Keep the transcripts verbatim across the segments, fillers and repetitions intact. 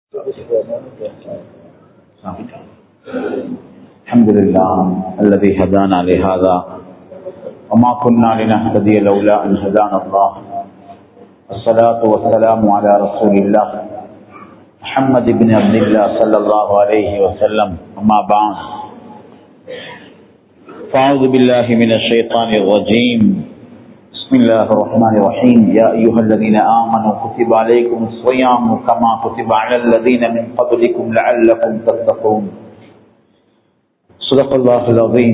الحمد لله الذي هدانا لهذا وما كنا لنهتدي لولا أن هدانا الله. الصلاة والسلام على رسول الله محمد بن عبد الله صلى الله عليه وسلم. أما بعد، فأعوذ بالله من الشيطان الرجيم. بسم الله الرحمن الرحيم. يا أيها الذين آمنوا كتب عليكم الصيام كما كتب على الذين من قبلكم لعلكم تتقون. صدق الله العظيم.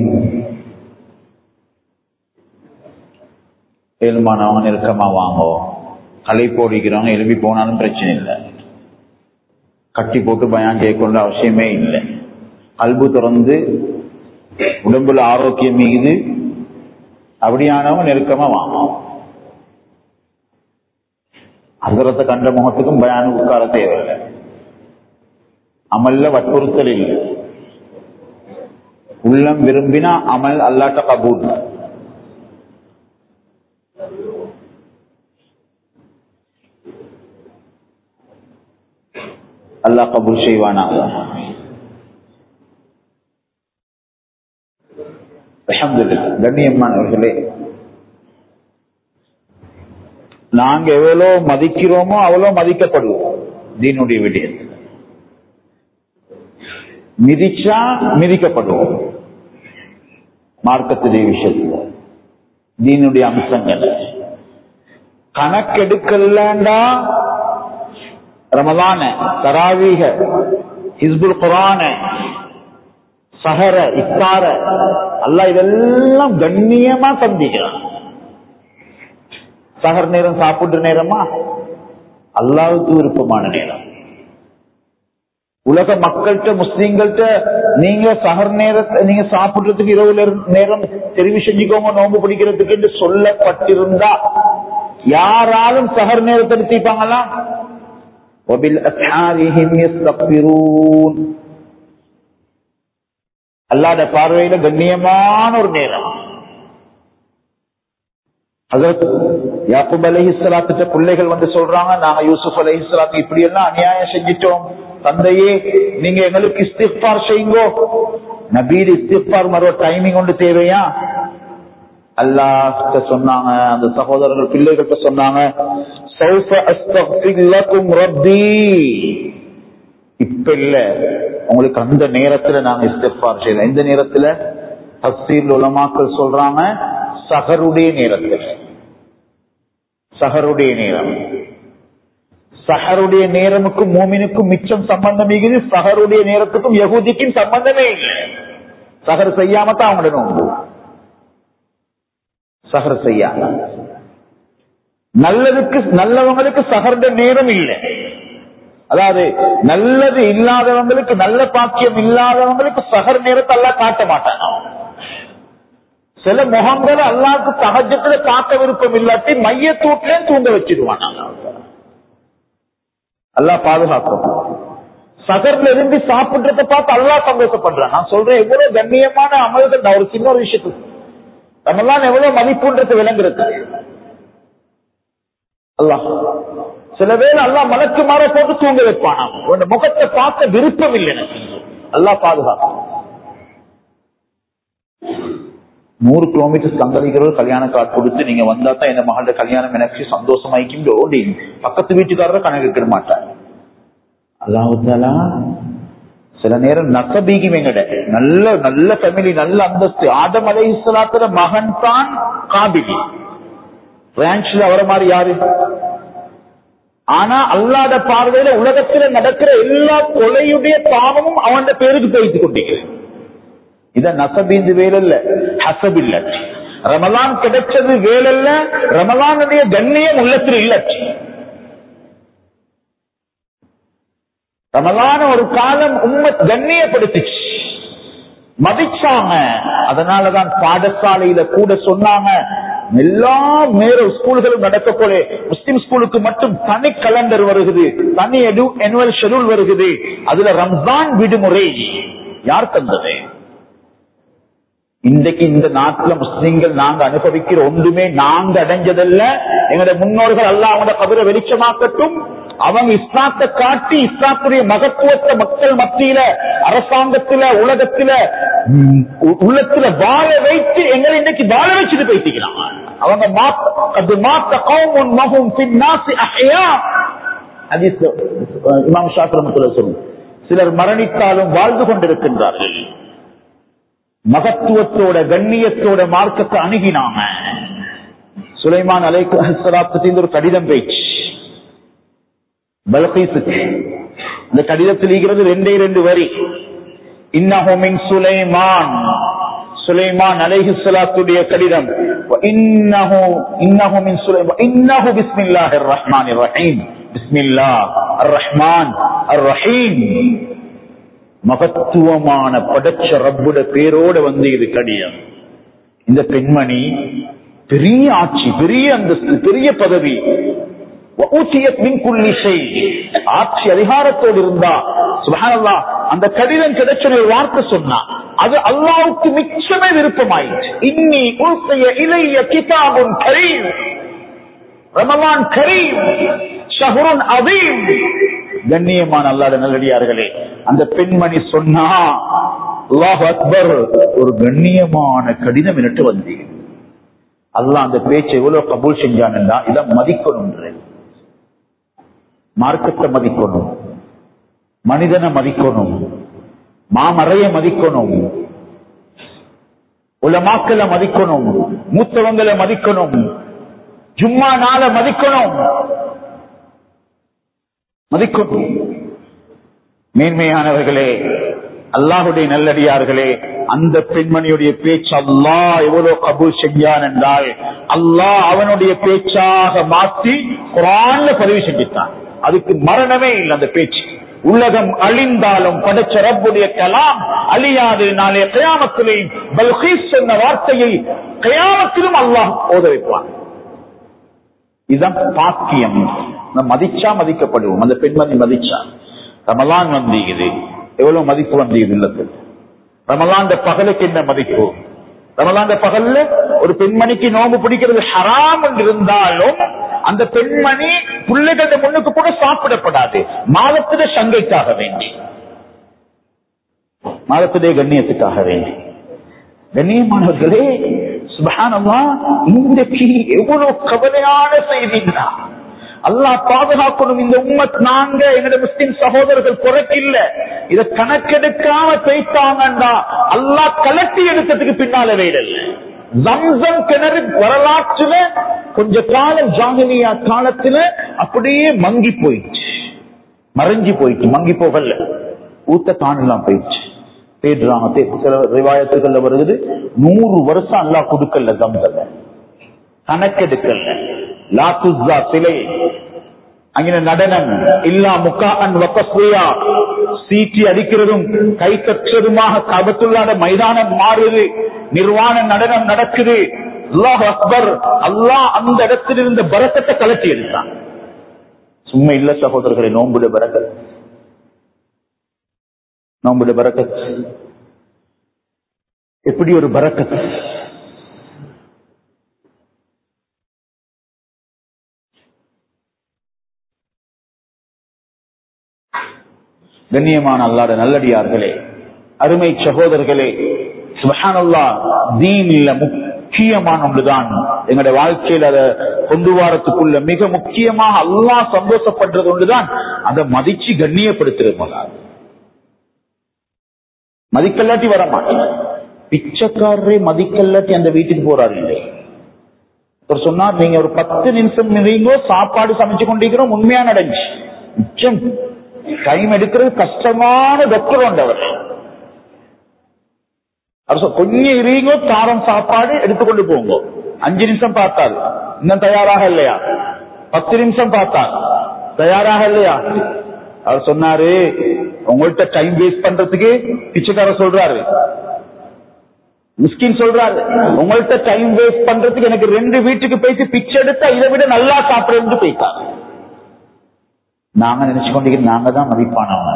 ஏழுமானவங்க நெருக்கமா வாங்கோ. களை போடிக்கிறவங்க எழுப்பி போனாலும் பிரச்சனை இல்லை. கட்டி போட்டு பயான் செய்யக்கொள்ள அவசியமே இல்லை. கல்பு திறந்து உடம்புல ஆரோக்கியம் மீது அப்படியானவங்க நெருக்கமா வாங்கும். அசரத்தை கண்ட முகத்துக்கும் பயானு உட்கார தேவையில்லை. அமல்ல வற்புறுத்தல் இல்லை. உள்ளம் விரும்பினா அமல் அல்லாட்ட கபூல். அல்லாஹ் கபூல் செய்வானாக. அல்ஹம்துலில்லாஹ். கண்ணியமானவர்களே, நாங்க எவ்வளோ மதிக்கிறோமோ அவ்வளோ மதிக்கப்படுவோம். தீனுடைய விடயத்தில் மிதிச்சா மிதிக்கப்படுவோம். மார்க்கத்துடைய விஷயத்துல தீனுடைய அம்சங்கள் கணக்கெடுக்கலண்டா ரமலான, தராவீக, ஹிஸ்புல் குர்ஆன, சஹர, இஃப்தார அல்லாஹ் இதெல்லாம் கண்ணியமா சந்திக்கிறான். சஹர் நேரம் சாப்பிடுற நேரமா அல்லாஹ்வுக்கு விருப்பமான நேரம். உலக மக்கள்கிட்ட முஸ்லீம்கள்ட்ட நீங்க சஹர் நேரத்தை நீங்க சாப்பிடுறதுக்கு இரவு நேரம் தெரிவு செஞ்சுக்கோங்க நோன்பு பிடிக்கிறதுக்கு என்று சொல்லப்பட்டிருந்தா யாராலும் சஹர் நேரத்தை எடுத்துப்பாங்களா? அல்லாஹ்வுடைய பார்வையில கண்ணியமான ஒரு நேரம். ஹஜ்ரத் யாக்கூப் அலைஹிஸ்ஸலாத்து பிள்ளைகள் வந்து சொல்றாங்க, நாங்க யூசுப் அலைஹிஸ்ஸலாத்து இப்படி எல்லாம் அநியாயம் செஞ்சிட்டோம் தந்தையே, நீங்க எங்களுக்கு இஸ்திக்பார் செய்யுங்கோ. நபீர் இஸ்திக்பார் மறு டைமிங் ஒன்று தேவையா? அல்லாஹ் சொன்னாங்க, அந்த சகோதரர்கள் பிள்ளைகிட்ட சொன்னாங்க, சௌஃப அஸ்தக்ஃபிர் லகும் ரப்பி. இப்ப இல்ல, உங்களுக்கு அந்த நேரத்துல நாங்க இஸ்திக்பார் செய்யலாம். எந்த நேரத்துல? தஃசீர் உலமாக்கள் சொல்றாங்க, சஹருடைய நேரத்தில். சஹருடைய நேரம். சஹருடைய நேரமுக்கும் மூமினுக்கும் மிச்சம் சம்பந்தம் இருக்குது. சஹருடைய நேரத்துக்கும் யஹூதிக்கும் சம்பந்தமே இல்லை. சஹர் செய்யாம தான் அவங்களோட நோன்பு. சஹர் செய்யாம நல்லதுக்கு நல்லவங்களுக்கு சஹருடைய நேரம் இல்லை. அதாவது நல்லது இல்லாதவங்களுக்கு, நல்ல பாக்கியம் இல்லாதவங்களுக்கு சஹர் நேரத்தை அல்லாஹ் காட்ட மாட்டாங்க. சில முகங்களை அல்லாஹ்வுக்கு தஹஜ்ஜுல பார்க்க விருப்பம் இல்லாட்டி மையத்தூட்டிலே தூங்க வச்சிடுவான். அல்லாஹ் பாதுகாக்கும். சகர்ல இருந்து சாப்பிடுறத பார்த்து அல்லாஹ் சந்தோஷப்படுறான். நான் சொல்றேன், எவ்வளவு கண்ணியமான அமல்கள். ஒரு சின்ன ஒரு விஷயத்துக்கு நம்மளாம் எவ்வளவு மதிப்புன்றது விளங்குறது. அல்லாஹ் சில பேர் அல்லாஹ் மலக்கு மாற போட்டு தூங்க வைப்பான். உன் முகத்தை பார்க்க விருப்பம் இல்லை எனக்கு. அல்லாஹ் பாதுகாக்கும். நூறு கிலோமீட்டர் தங்கடிக்கிறவர் கல்யாண கார்டு கொடுத்து நீங்க வந்தா தான் இந்த மகளோட கல்யாணம் எனக்கு சந்தோஷமாயிக்கும். பக்கத்து வீட்டுக்காரரை கணக்கு வைக்க மாட்டாங்க. அல்லாஹ்வுத்தாலா சில நேரம் நசபீகி வெங்கட நல்ல நல்ல ஃபேமிலி, நல்ல அந்தஸ்து. ஆதம் அலைஹிஸ்ஸலாத்துல மகன் தான் காபிலி. பிரான்ச்ல அவர மாதிரி யாரு? ஆனா அல்லாஹ்வுடைய பார்வையில உலகத்துல நடக்கிற எல்லா கொலையுடைய பாவமும் அவன் பேருக்கு போயிட்டு கொண்டிருக்கிறது. இத நசபீந்து வேலல்ல, ஹசப் இல்ல. ரமலான் கிடைச்சது வேலல்ல, ரமலானுடைய கண்ணியம் உள்ளத்தில் இல்ல. ரமலான ஒரு காலம் உம்மத் கண்ணியப்படுத்திச்சு, மதிச்சாங்க. அதனாலதான் பாடசாலையில கூட சொன்னாங்க, எல்லா மேல ஸ்கூல்களும் நடக்க போல முஸ்லிம் ஸ்கூலுக்கு மட்டும் தனி கலண்டர் வருகிறது, தனி annual ஷெட்யூல் வருகிறது. அதுல ரம்ஜான் விடுமுறை யார் தந்தது? இன்றைக்கு இந்த நாட்டுல முஸ்லிம்கள் நாங்க அனுபவிக்கிற ஒன்றுமே நாங்க அடைஞ்சதல்ல. எங்களுடைய முன்னோர்கள் அல்லாஹ் அவங்களோட கபரை வெளிச்சமாக்கட்டும், அவங்க இஸ்லாத்தை காட்டி இஸ்லாத்துடைய மகத்துவத்தை மக்கள் மத்தியில, அரசாங்கத்துல, உலகத்துல, உள்ளத்துல வாழ வைத்து எங்களை இன்னைக்கு வாழ வச்சுட்டு போயிட்டீங்களா? அவங்க இமாம் ஷாஃபி ரஹ்மத்துல்லாஹி சொல்லுங்க, சிலர் மரணித்தாலும் வாழ்ந்து கொண்டிருக்கின்றார்கள். மகத்துவத்தோட கண்ணியத்தோட மார்க்கத்தை அணுகினாங்க. சுலைமான் அலைஹிஸ்ஸலாத்துக்கு ஒரு கடிதம் பேச்சு பல்கீஸுக்கு. இந்த கடிதத்தில் இருக்கிறது ரெண்டே ரெண்டு வரி. இன்னஹு மின் சுலைமான், சுலைமான் அலைஹிஸ்ஸலாத்துடைய கடிதம். இன்னஹு இன்னஹு மின் சுலைமான் இன்னஹு பிஸ்மில்லாஹிர் ரஹ்மானிர் ரஹீம், பிஸ்மில்லாஹ் அர் ரஹ்மான் அர் ரஹீம். மகத்துவமான படைச்ச ரப்புட பேரோட வந்து இது கடிதம். இந்த பெண்மணி பெரிய ஆட்சி, பெரிய அந்தஸ்து, பெரிய பதவி, ஆட்சி அதிகாரத்தோடு இருந்தா சுப்ஹானல்லாஹ். அந்த கடிதம் கிடைச்ச ஒரு வார்த்தை சொன்னா அது அல்லாஹ்வுக்கு மிச்சமே விருப்பமாயிடுச்சு. இன்னி உல்கிய இலைய கிதாபுன் கரீம், ரமலான் கரீம், ஷஹ்ருன் அதீம். கண்ணியமான அல்லாஹ்வுடைய நல்லடியார்களே, அந்த பெண்மணி சொன்னா அல்லாஹ் அக்பர், ஒரு கண்ணியமான கடிதம் என்று வந்து அல்லாஹ் அந்த பேச்சை எவ்வளவு கபூல் செஞ்சான்டா, இதை மதிக்கணும். மார்க்கத்தை மதிக்கணும், மனிதனை மதிக்கணும், மாமறைய மதிக்கணும், உலமாக்களை மதிக்கணும், மூத்தவங்களை மதிக்கணும், ஜும்மா நாள மதிக்கணும், மதிக்கணும். மேன்மையானவர்களே, அல்லாஹுடைய நல்லடியார்களே, அந்த பெண்மணியுடைய பேச்சு அல்லாஹ் எவ்வளவு கபூல் செஞ்சான் என்றால் அல்லாஹ் அவனுடைய பேச்சாக மாற்றி குர்ஆன்ல பதிவு செஞ்சிட்டான். அதுக்கு மரணமே இல்லை. அந்த பேச்சு உலகம் அழிந்தாலும் படைச்ச ரப்புடைய கலாம் அழியாது. நாளே கியாமத்திலே பல்கீஸ் சொன்ன வார்த்தையை கியாமத்திலும் அல்லாஹ் ஓத வைப்பான். இதுதான் பாக்கியம். மதிச்சா மதிக்கப்படுவோம். அந்த பெண்மணி மதிச்சா. ரமலான் வந்தீங்குது, எவ்வளவு மதிப்பு வந்தீங்குது இல்லது. ரமலான் பகலுக்கு என்ன மதிப்பு? ரமலான் பகல்ல ஒரு பெண்மணிக்கு நோம்பு பிடிக்கிறது ஹராம் என்று இருந்தாலும் அந்த பெண்மணி பிள்ளைகள் முன்னுக்கு கூட சாப்பிடப்படாது. மாதத்திலே சங்கைக்காக வேண்டி, மாதத்திலே கண்ணியத்துக்காக வேண்டி. கண்ணியமானவர்களே, சுப்ஹானல்லாஹ், இன்றைக்கு எவ்வளவு கவலையான செய்திங்களா. அல்லாஹ் பாதுகாக்கணும். இந்த உம்மத் நாங்க எங்களுடைய முஸ்லிம் சகோதரர்கள் குறைக்கில்ல, இதை கணக்கெடுக்காம பேசாங்கண்டா அல்லாஹ் கலட்டி எடுத்ததுக்கு பின்னால வேடல்ல. ஜம்சம் கிணறு வரலாற்றுல கொஞ்ச காலம் ஜாஹிலியா காலத்துல அப்படியே மங்கி போயிடுச்சு, மறைஞ்சி போயிடுச்சு. மங்கி போகல, ஊத்த காணலாம் போயிடுச்சு. தேடுறாங்க. சில ரிவாயத்துகள்ல வருது நூறு வருஷம் அல்லாஹ் கொடுக்கல ஜம்சம், கணக்கெடுக்கல. லாத்துஸா சிலை, அங்கே நடனம் இல்லா முக்கான் வகஸ்லியா, சீட்டி அடிக்கிறதும் கை தட்டுறதுமாக கபத்துல்லாத மைதானம் மாறுது, நிர்வாண நடனம் நடக்குது. அல்லாஹ் அக்பர். அல்லாஹ் அந்த இடத்தில் இருந்த பரக்கத்தை கலட்டி எடுத்தான். சும்மா இல்ல சகோதரர்களை, நோம்புட பரக்கத், நோம்புட பரக்கத் எப்படி ஒரு பரக்கத். கண்ணியமான அல்லாஹ்வுடைய நல்லடியார்களே, அருமை சகோதரர்களே, சுப்ஹானல்லாஹ், தீன்ல முக்கியமான ஒன்றுதான் எங்களுடைய வாழ்க்கையில் அதை கொண்டு வரத்துக்குள்ள மிக முக்கியமாக அல்லாஹ் சந்தோஷப்படுறது ஒன்றுதான் அதை மதிச்சு கண்ணியப்படுத்துறது. மதிக்கல்லாட்டி வர மாட்டேன். பிச்சைக்காரரே மதிக்கல்லாட்டி அந்த வீட்டுக்கு போறாரு இல்லை. ஒரு சொன்னார், நீங்க ஒரு பத்து நிமிஷம் நீங்க சாப்பாடு சமைச்சு கொண்டிருக்கிறோம், உண்மையா நடந்துச்சு. மிச்சம் டைம் எடுக்கிறது கஷ்டமான டாக்டர் வந்தவர். கொஞ்சம் இருங்கோ, தாரம் சாப்பாடு எடுத்துக்கொண்டு போங்க. அஞ்சு நிமிஷம் பார்த்தாரு, இன்னும் தயாராக இல்லையா? பத்து நிமிஷம் பார்த்தார், தயாராக இல்லையா? அவர் சொன்னாரு, உங்கள்கிட்ட டைம் வேஸ்ட் பண்றதுக்கு பிச்சைக்காரர் சொல்றாரு, மிஸ்கின் சொல்றாரு, உங்கள்கிட்ட டைம் வேஸ்ட் பண்றதுக்கு எனக்கு ரெண்டு வீட்டுக்கு போயிட்டு பிச்சை எடுத்தா இதை விட நல்லா சாப்பிடுறது போயிட்டார். நாங்க நினைச்சு கொண்டிருக்க நாங்க தான் மதிப்பானவங்க.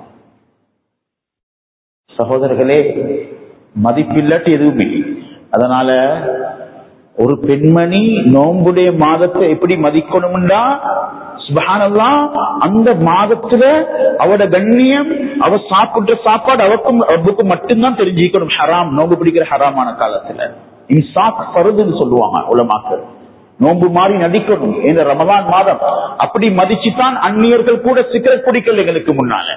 சகோதரர்களே, மதிப்பில்லாட்டி எதுவுமே. அதனால ஒரு பெண்மணி நோம்புடைய மாதத்தை எப்படி மதிக்கணும்னா சுப்ஹானல்லாஹ், அந்த மாதத்துல அவட கண்ணியம், அவ சாப்பிடுற சாப்பாடு அவக்கும் ரப்புக்கு மட்டும்தான் தெரிஞ்சுக்கணும். ஹராம், நோம்பு பிடிக்கிற ஹராமான காலத்துல இன்சாக் ஃபர்துன்னு சொல்லுவாங்க உலமாக்கள். நோம்பு மாதிரி நடிக்கணும் இந்த ரமலான் மாதம். அப்படி மதிச்சுதான் அந்நியர்கள் கூட சிகரெட் குடிக்கல, எங்களுக்கு முன்னால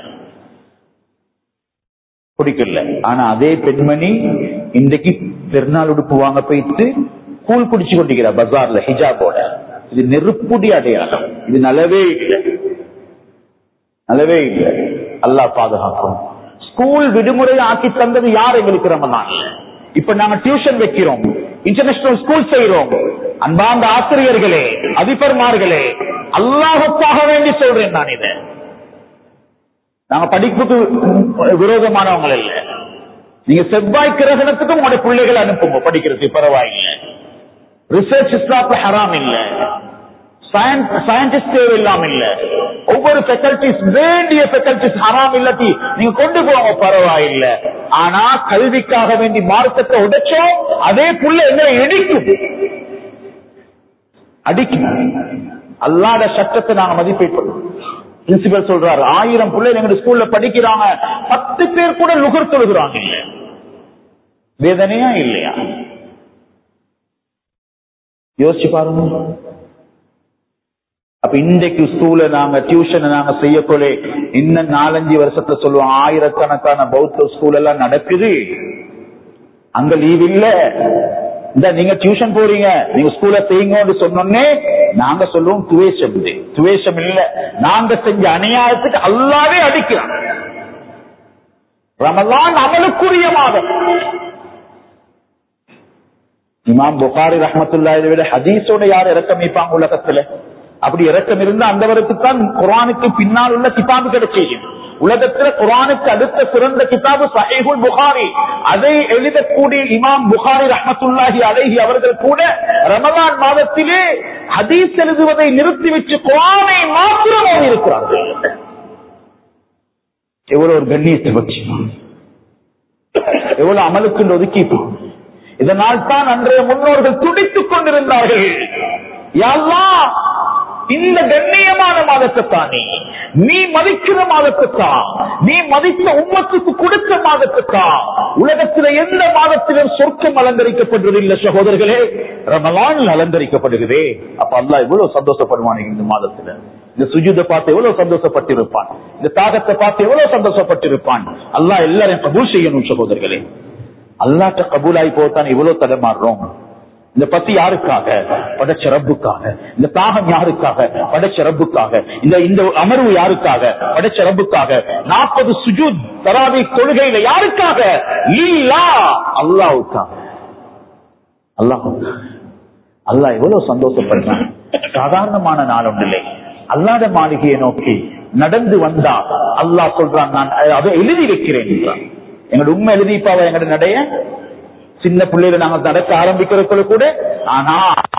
குடிக்கல. ஆனா அதே பெண்மணி இன்றைக்கு பெருநாள் உடுப்பு வாங்க போயிட்டு கூழ் குடிச்சு கொண்டிருக்கிற பஜார்ல ஹிஜாபோட. இது நெருப்புடைய அடையாளம். இது நலவே இல்லை, நலவே இல்லை. அல்லாஹ் பாதுகாக்கும். ஸ்கூல் விடுமுறை ஆக்கி தந்தது யார் எங்களுக்கு ரமலான்ல? இப்ப நாங்க டியூஷன் வைக்கிறோம், இன்டர்நேஷனல் ஸ்கூல் செய்யறோம். அன்பார்ந்த ஆசிரியர்களே, அதிபர்மார்களே, அல்லாஹுக்காக வேண்டி சொல்றேன் நான். இதை நாங்க படிப்புக்கு விரோதமானவங்க இல்ல. நீங்க செவ்வாய் கிரகணத்துக்கும் உங்களுடைய பிள்ளைகளை அனுப்புங்க படிக்கிறதுக்கு, பரவாயில்லை. ரிசர்ச் இஸ்லாத்துல ஹராம் இல்ல, சயின்டிஸ்ட் தேவை இல்லாம இல்ல. ஒவ்வொரு ஃபேக்கல்டிஸ், வேண்டிய ஃபேக்கல்டிஸ் ஹராம் இல்லாட்டி நீங்க கொண்டு போவாங்க, பரவாயில்லை. ஆனா கல்விக்காக வேண்டி மார்க்கத்தை உடைச்சோம், அதே புள்ள எங்களை இடிக்கும், அடிக்கும். அல்லாத சட்டத்தை நாங்க மதிப்பீடுறோம். பிரின்சிபல் சொல்றாரு, ஆயிரம் பிள்ளைகள் எங்க ஸ்கூல்ல படிக்கிறாங்க, பத்து பேர் கூட லுகர் தொழுகிறாங்க. இல்ல வேதனையா இல்லையா? யோசிச்சு பாருங்க. அப்ப இன்றைக்கு ஸ்கூல்ல நாங்க டியூஷன் நாங்க செய்யக்கொள்ள இன்னும் நாலஞ்சு வருஷத்துல சொல்லுவோம், ஆயிரக்கணக்கான பௌத்த ஸ்கூல் எல்லாம் நடக்குது, அங்க லீவ் இல்ல. இந்த நீங்க டியூஷன் போறீங்க, நீங்க ஸ்கூல்ல செய்யுங்க சொன்னோன்னே நாங்க சொல்லுவோம் துவேஷம். துவேஷம் இல்ல, நாங்க செஞ்ச அநியாயத்துக்கு அல்லாவே அடிக்கிறான். ரமலான் அமலுக்குரிய மாதம். இமாம் புகாரி ரஹ்மத்துல்லாஹி அலைஹி விட ஹதீஸோட யார் இறக்கம் வைப்பாங்க உலகத்துல? அப்படி இறக்கம் இருந்தா அந்த வருத்துத்தான் குர்ஆனுக்கு பின்னால் உள்ள கிதாபு கிடைச்சேன். உலகத்துல குர்ஆனுக்கு அடுத்த சிறந்த கிதாபு சஹீஹுல் புகாரி. அதை எழுதக்கூடிய இமாம் புகாரி ரஹ்மத்துல்லாஹி அலைஹி அவர்கள் கூட ரமலான் மாதத்திலே ஹதீஸ் எழுதுவதை நிறுத்தி வச்சு குர்ஆனை மாத்திரம் இருக்கிறார்கள். எவ்வளவு ஒரு கண்ணியத்தை வச்சு, எவ்வளவு அமலுக்கு ஒதுக்கிப்போம். இதனால் தான் அன்றைய முன்னோர்கள் துடித்துக் கொண்டிருந்தார்கள், யா அல்லாஹ், இந்த கண்ணியமான மாதத்தை தானே நீ மதிக்கிற மாதத்தை தான், நீ மதித்த உம்மத்துக்கு கொடுத்த மாதத்தை தான். உலகத்தில் எந்த மாதத்திலும் சொர்க்கம் அலங்கரிக்கப்படுவதில்லை சகோதரர்களே, ரமலான் அலங்கரிக்கப்படுகிறதே. அப்ப அல்லாஹ் எவ்வளவு சந்தோஷப்படுவான் இந்த மாதத்துல. இந்த சுஜூதை பார்த்து எவ்வளவு சந்தோஷப்பட்டிருப்பான், இந்த தாகத்தை பார்த்து எவ்வளவு சந்தோஷப்பட்டிருப்பான். அல்லாஹ் எல்லாரையும் கபூல் செய்யணும் சகோதரர்களே. அல்லாஹ்ட்ட கபூலாகி போத்தான் இவ்வளவு தடமாறுறோம். இந்த பசி யாருக்காக? படைச்ச ரப்புக்காக. இந்த தாகம் யாருக்காக? படைச்ச ரப்புக்காக. இந்த இந்த அமர்வு யாருக்காக? படைச்ச ரப்புக்காக. நாற்பது சுஜூத் தராவீஹ் தொழுகையில யாருக்காக? லில்லாஹ், அல்லாஹ்வுக்காக. அல்லாஹ்வுக்காக. அல்லாஹ் எவ்வளவு சந்தோஷப்படுறான். சாதாரணமான நாள் ஒன்றில்லை. அல்லாஹ்வுடைய மாளிகையை நோக்கி நடந்து வந்தா அல்லாஹ் சொல்றான், நான் அதை எழுதி வைக்கிறேன் என்றான். எங்களோட உண்மை எழுதிப்பாவ எங்களோட நடைய சின்ன பிள்ளைகளை நாங்கள் நடக்க ஆரம்பிக்கிறதுக்குள்ள கூட, ஆனா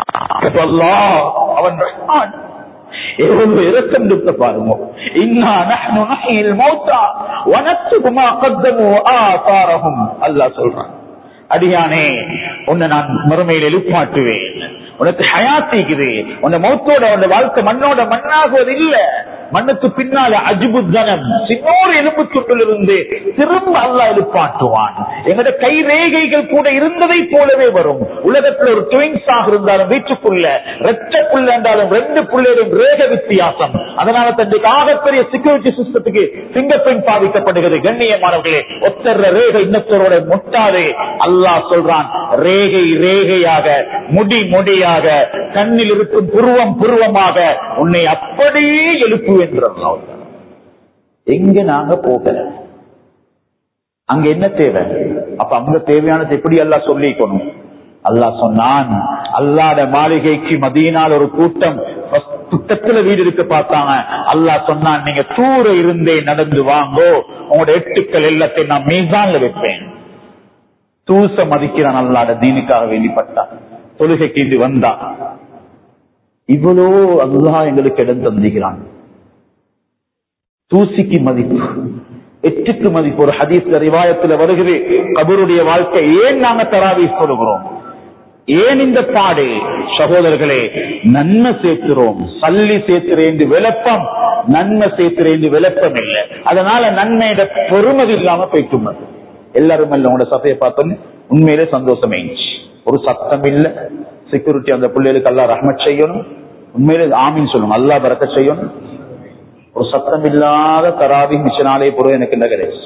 அவன் எவ்வளவு இரக்கம் இருக்க பாருங்க. இன்னா நஹ்னு நஹ்யில் மௌத்தா வ நக்துபு மா கத்தமு ஆசாரஹும். அல்லாஹ் சொல்றான், அடியானே உன்னை நான் மறுமையில் எழுப்பாட்டுவேன், உனக்கு ஹயாத்திக்குது, உன்னை மௌத்தோட உன்னை வாழ்க்கை மண்ணோட மண்ணாகுவது இல்ல, மண்ணுக்கு பின்னால அஜிபுத்தனம் சின்னோரு எலும்பு துண்டிலிருந்து திரும்ப அல்லாஹ் எழுப்பாட்டுவான். எங்களுடைய கை ரேகைகள் கூட இருந்ததை போலவே வரும். உலகத்துல ஒரு ட்வின்ஸாக இருந்தாலும் வீட்டுக்குள்ள ரெட்ட புள்ள என்றாலும் ரெண்டு புள்ளையும் ரேக வித்தியாசம். அதனால தன்னுடைய ஆகப்பெரிய செக்யூரிட்டி சிஸ்டத்துக்கு பிங்கர் பிரிண்ட் பாதிக்கப்படுகிறது. கண்ணியமானவர்களே, ஒத்தர ரேகை இன்னத்தரோட முட்டாதே. அல்லாஹ் சொல்றான், ரேகை ரேகையாக, முடி முடியாக, கண்ணில் இருக்கும் புருவம் புருவமாக உன்னை அப்படியே எழுப்பு என்றார். எங்க நாங்க போகல, அங்க என்ன தேவை? அப்ப அங்க தேவையானது எப்படி அல்லாஹ் சொல்லிக்கணும்? அல்லாஹ் சொன்னான், அல்லாஹ்வுடைய மாளிகைக்கு மதீனால ஒரு கூட்டம் புத்தத்துல வீடு இருக்க பார்த்தாங்க. அல்லாஹ் சொன்னான், நீங்க தூர இருந்தே நடந்து வாங்கோ, உங்களோட எட்டுக்கள் எல்லாத்தையும் நான் மீசான்ல வைப்பேன். தூச மதிக்கிறான் அல்லாஹ்வுடைய தீனுக்காக வேண்டிப்பட்டான். தொழுகைக்கு இது வந்தா இவ்வளோ அல்லாஹ் எங்களுக்கு இடம் தந்துகிறான். தூசிக்கு மதிப்பு, எட்டுக்கு மதிப்பு. ஒரு ஹதீஸ்ல ரிவாயத்துல வருகிறது, கபருடைய வாழ்க்கை ஏன் நாங்க தராவீஹ் சொல்லுகிறோம், ஏன் இந்த பாடு? சகோதரர்களே, நன்மை சேர்க்கிறோம், சல்லி சேர்க்கிறேன் விளப்பம், நன்மை சேர்க்கிறேன் விளப்பம் இல்லை. அதனால நன்மையோட பெருமதி இல்லாம போயிட்டு எல்லாரும் இல்ல. உங்களோட சபையை பார்த்தோன்னு உண்மையிலே சந்தோஷமே. ஒரு சத்தம் இல்ல, செக்யூரிட்டி அந்த பிள்ளைகளுக்கு அல்லா ரஹ்மத் செய்யணும், உண்மையிலே ஆமீன் சொல்லணும், அல்லா பரக்கத் செய்யணும். ஒரு சத்தம் இல்லாத தராவி மிஷனாலே பொருள் எனக்கு என்ன கிடையாது.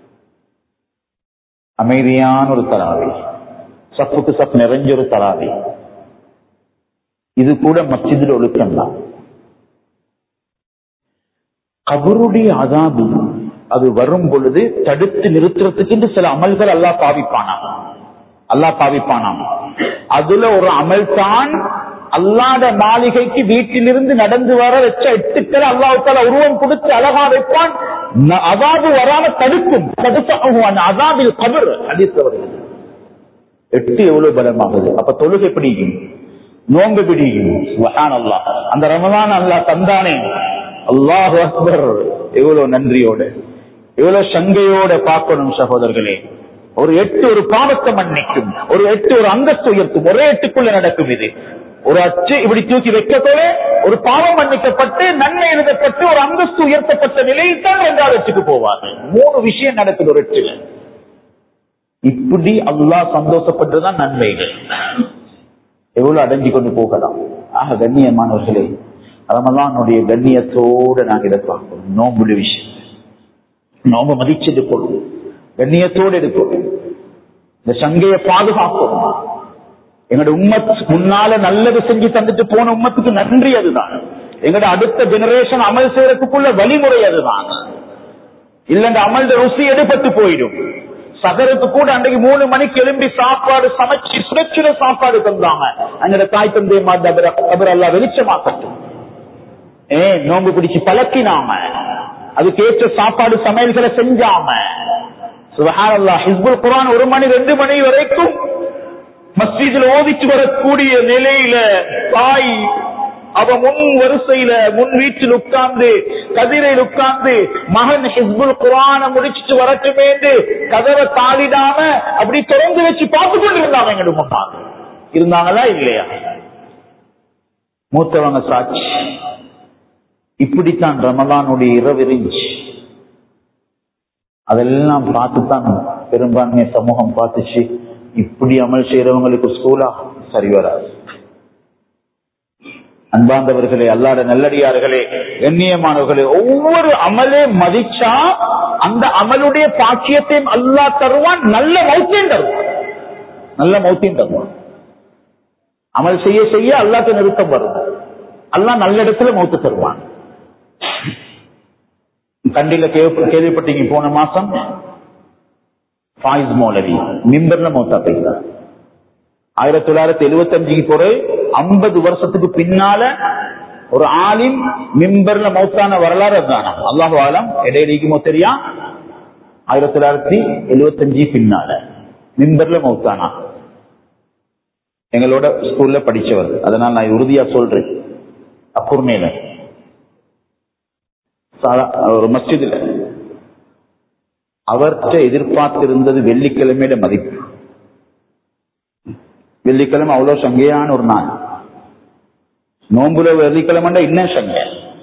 அமைதியான ஒரு தராவி, சப்புக்கு சப் நிறைஞ்ச ஒரு தராவி. இது கூட மஸ்ஜிதில் ஒழுக்கம் தான். கபருடைய அதாபு அது வரும் பொழுது தடுத்து நிறுத்துறதுக்கு சில அமல்கள் அல்லாஹ் பாவிப்பானாம் அல்லாஹ் பாவிப்பானாம் அதுல ஒரு அமல் தான் அல்லாஹ்வுடைய மாளிகைக்கு வீட்டிலிருந்து நடந்து வர வச்ச எட்டுக்கள் அல்லாஹ் தஆலா உருவம் கொடுத்து அழகா வைப்பான். அதாபு வராம தடுக்கும். அதாபில் கபர் ஹதீஸ் வருகிறது. எட்டு எவ்வளவு பலமாகுது. அப்ப தொழுகை பிடிக்கும், நோன்பு பிடிக்கும். சுப்ஹானல்லாஹ். அந்த ரமலான் அல்லாஹ் தந்தானே, அல்லாஹு அக்பர். எவ்வளவு நன்றியோட, எவ்வளவு சங்கையோட பார்க்கணும் சகோதரர்களே. ஒரு எட்டு ஒரு பாவத்தை மன்னிக்கும், ஒரு எட்டு ஒரு அந்தஸ்து உயர்த்தும். ஒரே எட்டுக்குள்ள நடக்கும் இது. ஒரு அச்சு இப்படி தூக்கி வைக்கத்தோட ஒரு பாவம் மன்னிக்கப்பட்டு நன்மை எழுதப்பட்டு ஒரு அந்தஸ்து உயர்த்தப்பட்ட நிலையில் தான் இரண்டாவது எட்டுக்கு போவார்கள். மூணு விஷயம் நடக்குது ஒரு எட்டுல. இப்படி அல்லாஹ் சந்தோஷப்பட்டுதான் நன்மைகள் எவ்வளவு அடைஞ்சு கொண்டு போகலாம். ஆக கண்ணியமானவர்களே, ரமலானுடைய கண்ணியத்தோடு நாங்கள் இதை பார்க்கணும். நோம்புடைய விஷயம், நோம்பு மதிச்சு எடுக்கணும், கண்ணியத்தோடு எடுக்கணும், இந்த சங்கையை பாதுகாக்கணும். எங்களோட உம்மத் முன்னால நல்லது செஞ்சு தந்துட்டு போன உம்மத்துக்கு நன்றி. அதுதான் எங்களோட அடுத்த ஜெனரேஷன் அமல் செய்யறதுக்குள்ள வழிமுறை. அதுதான் இல்ல அமல் ருசி எடுபட்டு போயிடும். சகருக்கு கூட அன்றைக்கு மூணு மணிக்கு எழும்பி சாப்பாடு சமைச்சு சுரட்சித சாப்பாடு தந்தாங்க. அங்க தாய் தந்தை மாதிரி எல்லாம் வெளிச்சமாக்கட்டும். ஏன் நோம்பு பிடிச்சு பழக்கினாம, அதுக்கேற்ற சாப்பாடு சமையல்களை செஞ்சாம. சுப்ஹானல்லாஹ். ஹிஸ்புல் குர்ஆன் ஒரு மணி ரெண்டு மணி வரைக்கும் மஸ்ஜிதில் ஓதிச்சு வரக்கூடிய நிலையில தாய் அவ முன் வரிசையில முன் வீட்டில் உட்கார்ந்து கதிரையில் உட்கார்ந்து மகன் ஹிஸ்புல் குர்ஆன முடிச்சுட்டு வரட்டுமே கதவை தாளிடாம அப்படி திறந்து வச்சு பார்த்து கொண்டு இருந்தாங்க. எங்க முன்னாள் இருந்தாங்களா இல்லையா? மூத்தவங்க சாட்சி. இப்படித்தான் ரமலானுடைய இரவு இருந்துச்சு. அதெல்லாம் பார்த்துத்தான் பெரும்பான்மை சமூகம் பார்த்துச்சு. இப்படி அமல் செய்யறவங்களுக்கு ஸ்கூலா சரி வராது. அன்பாந்தவர்களே, அல்லாஹ்வுடைய நல்லடியார்களே, கண்ணியமானவர்களே, ஒவ்வொரு அமலே மதிச்சா அந்த அமலுடைய பாக்கியத்தையும் அல்லாஹ் தருவான். நல்ல மௌத்தையும் தருவான், நல்ல மௌத்தையும் தருவான். அமல் செய்ய செய்ய அல்லாஹ்க்கு நிறுத்தம் வரும். அல்லாஹ் நல்ல இடத்துல மௌத்து தருவான். கண்டில கேள்விப்பட்டீங்க, போன மாசம் ஃபாயிஸ் மௌலவி மிம்பர்ல மௌத்தா போயிட்டார். ஆயிரத்தி தொள்ளாயிரத்தி எழுபத்தி அஞ்சுக்கு பிறகு ஐம்பது வருஷத்துக்கு பின்னால ஒரு ஆலிம் மிம்பர்ல மௌத்தான வரலாறு அதுதான். அல்லாஹு ஆலம் இடையிலிக்குமோ தெரியா. ஆயிரத்தி தொள்ளாயிரத்தி எழுபத்தி அஞ்சு பின்னால மிம்பர்ல மௌத்தானா. எங்களோட ஸ்கூல்ல படிச்சவர். அதனால நான் உறுதியா சொல்றேன். அப்புறமேல ஒரு மஸ்ஜிதுல அவர்கிட்ட எதிர்பார்த்திருந்தது வெள்ளிக்கிழமையில மதிப்பு. வெள்ளிக்கிழமை அவ்வளவு சங்கையான ஒரு நாள். நோம்புல வெள்ளிக்கிழமை இன்னும் சங்க.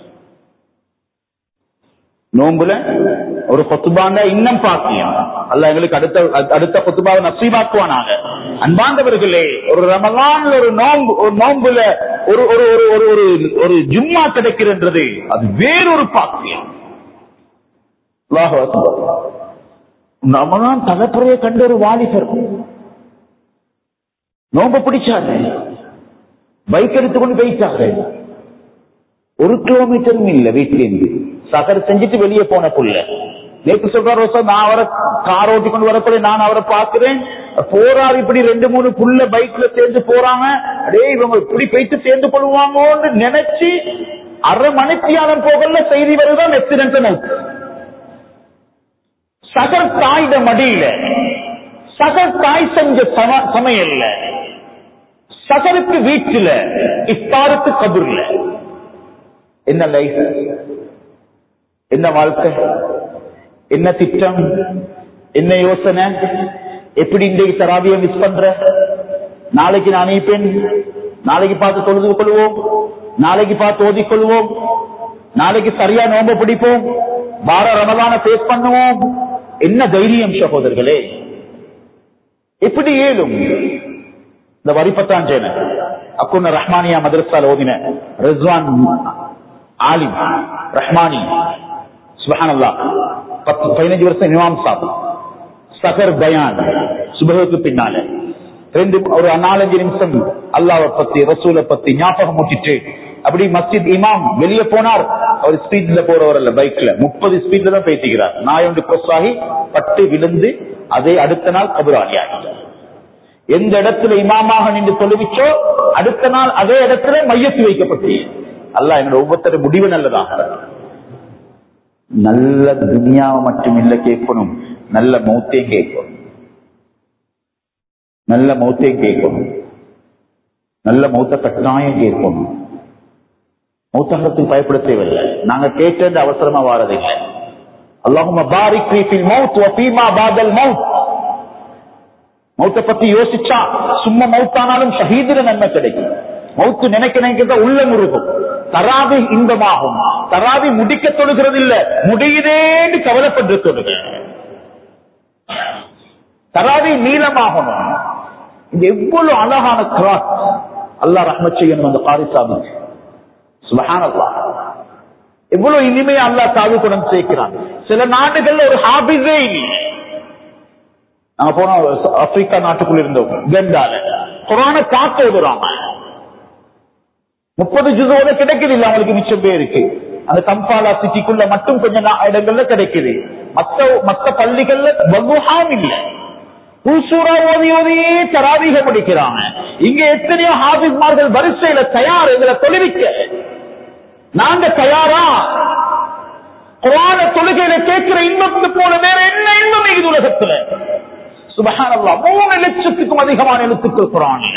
நோம்புல ஒரு கொத்துபாண்டா இன்னும் பாக்கியம். அல்ல எங்களுக்கு அடுத்த அடுத்த கொத்துபாவை நசீபாக்குவானாங்க. அன்பாந்தவர்களே, ஒரு ரமலான்ல ஒரு நோம்பு ஒரு நோம்புல ஒரு ஒரு ஒரு ஒரு ஒரு ஜும்மா கிடைக்கிறது, அது வேறொரு பாக்கியம். அல்லாஹ் அக்பர். ரமலான் தலைப்புறையை கண்ட ஒரு வாலிபர் நோம்பு பிடிச்சாரு, பைக் எடுத்துக்கொண்டு போயிட்டாரு. ஒரு கிலோமீட்டரும் இல்ல வீட்டிலிருந்து. சகர் செஞ்சுட்டு வெளியே போன புள்ள நேற்று சொல்றாரு, நான் அவரை கார் ஓட்டி கொண்டு வரப்போ நான் அவரை பார்க்கிறேன். போறாரு இப்படி ரெண்டு மூணு புள்ள பைக்ல சேர்ந்து போறாங்க. அடே இவங்க இப்படி போயிட்டு சேர்ந்து கொள்வாங்கன்னு நினைச்சு அரை மணித்தியாலம் போகல செய்தி வருதான் ஆக்சிடென்ட். சகர் தாயிட மடியில, சகர் தாய் செஞ்ச சமையல்ல, சகருக்கு வீட்டுல, இஃப்தாருக்கு கபூர்ல. என்ன லைஃப், என்ன வாழ்க்கை, என்ன திட்டம், என்ன யோசனை, எப்படி இன்றைக்கு தராவிய மிஸ் பண்ற? நாளைக்கு நான் அனுப்பேன், நாளைக்கு பார்த்து தொழுது கொள்வோம், நாளைக்கு பார்த்து ஓதிக்கொள்வோம், நாளைக்கு சரியா நோன்பு பிடிப்போம், வார ரமலான பேஸ் பண்ணுவோம். என்ன தைரியம் சகோதரர்களே? எப்படி ஏழும்? இந்த வரிப்பத்தாஞ்சேன அக்குன்ன ரஹ்மானியா மதரசால ஓதின ரிஸ்வான் ஆலிம் ரஹ்மானி சுப்ஹானல்லாஹ், பத்து பதினஞ்சு வருஷம் இமாம் சாப், சகர் பயான் சுபஹுக்கு பின்னால ரெண்டு ஒரு நாலஞ்சு நிமிஷம் அல்லாஹ்வை பத்தி ரசூலை பத்தி ஞாபகம் ஊட்டிட்டு அப்படி மஸ்ஜித் இமாம் வெளியே போனார். அவர் ஸ்பீட்ல போறவர் அல்ல, பைக்ல முப்பது ஸ்பீட்ல தான் பேசிக்கிறார். நாய் ஒன்று கிராஸ் ஆகி பட்டு விழுந்து அதே அடுத்த நாள் கபராளி ஆகிட்டார். எந்த இடத்துல இமாமாக நின்று தொழுவிச்சோ அடுத்த நாள் அதே இடத்துல மையத்து வைக்கப்பட்டு. அல்லாஹ் என்னோட ஒவ்வொருத்தர முடிவு நல்லதாக. நல்ல துனியாவை மட்டும் இல்ல கேட்கணும், நல்ல மௌத்தையும் கேட்கணும், நல்ல மௌத்தையும் கேட்கணும், நல்ல மௌத்த கட்டாயம் கேட்கணும். மௌத்தகத்துக்கு பயப்பட தேவையில்லை. நாங்க கேட்டது அவசரமா வாரதில்லை. அல்லாஹும்ம பாரிக் லீ ஃபில் மௌத் வ ஃபீமா பாதல் மௌத். மௌத்தை பத்தி யோசிச்சா சும்மா மௌத்தானாலும் ஷஹீதுல நன்மை கிடைக்கும். மௌத்து நினைக்க நினைக்கிறத உள்ள முருகும். தராவி இன்பமாகும். தராவி முடிக்க தொடுகிறது இல்ல, முடியுதேன்னு கவலைப்பட்டு தொடுக. தராவி நீளமாகணும். இது எவ்வளவு அழகான கிராஸ். அல்லாஹ் ரஹ்மத் செய்யணும் அந்த காரிசாபிக்கு. சுப்ஹானல்லாஹ், எவ்வளவு இனிமையா அல்லாஹ் சாது குணம் சேர்க்கிறான். சில நாடுகள்ல ஒரு ஹாபிஸே இல்லை. நாங்க போனோம் ஆப்பிரிக்கா நாட்டுக்குள்ள இருந்தோம், கெண்டால குர்ஆன காத்து ஓதுறாங்க. முப்பது ஜுஸோட கிடைக்குது இல்ல அவங்களுக்கு, மிச்சம் பேருக்கு அந்த கம்பாலா சிட்டிக்குள்ள மட்டும் கொஞ்சம் இடங்கள்ல கிடைக்குது. மத்த மத்த பள்ளிகள்ல வகுஹாம் இல்ல. பூசூரா ஓதி ஓதியே தராவீக முடிக்கிறாங்க. இங்க எத்தனையோ ஹாபிஸ்மார்கள் வரிசையில தயார் எங்களை தொழுவிக்க. நாங்க தயாரா? குர்ஆன தொழுகையில கேட்கிற இன்பத்தை போல வேற என்ன இன்பம் இது உலகத்துல? சுப்ஹானல்லாஹ், மூணு லட்சத்துக்கும் அதிகமான எழுத்துக்கள் குர்ஆன்ல.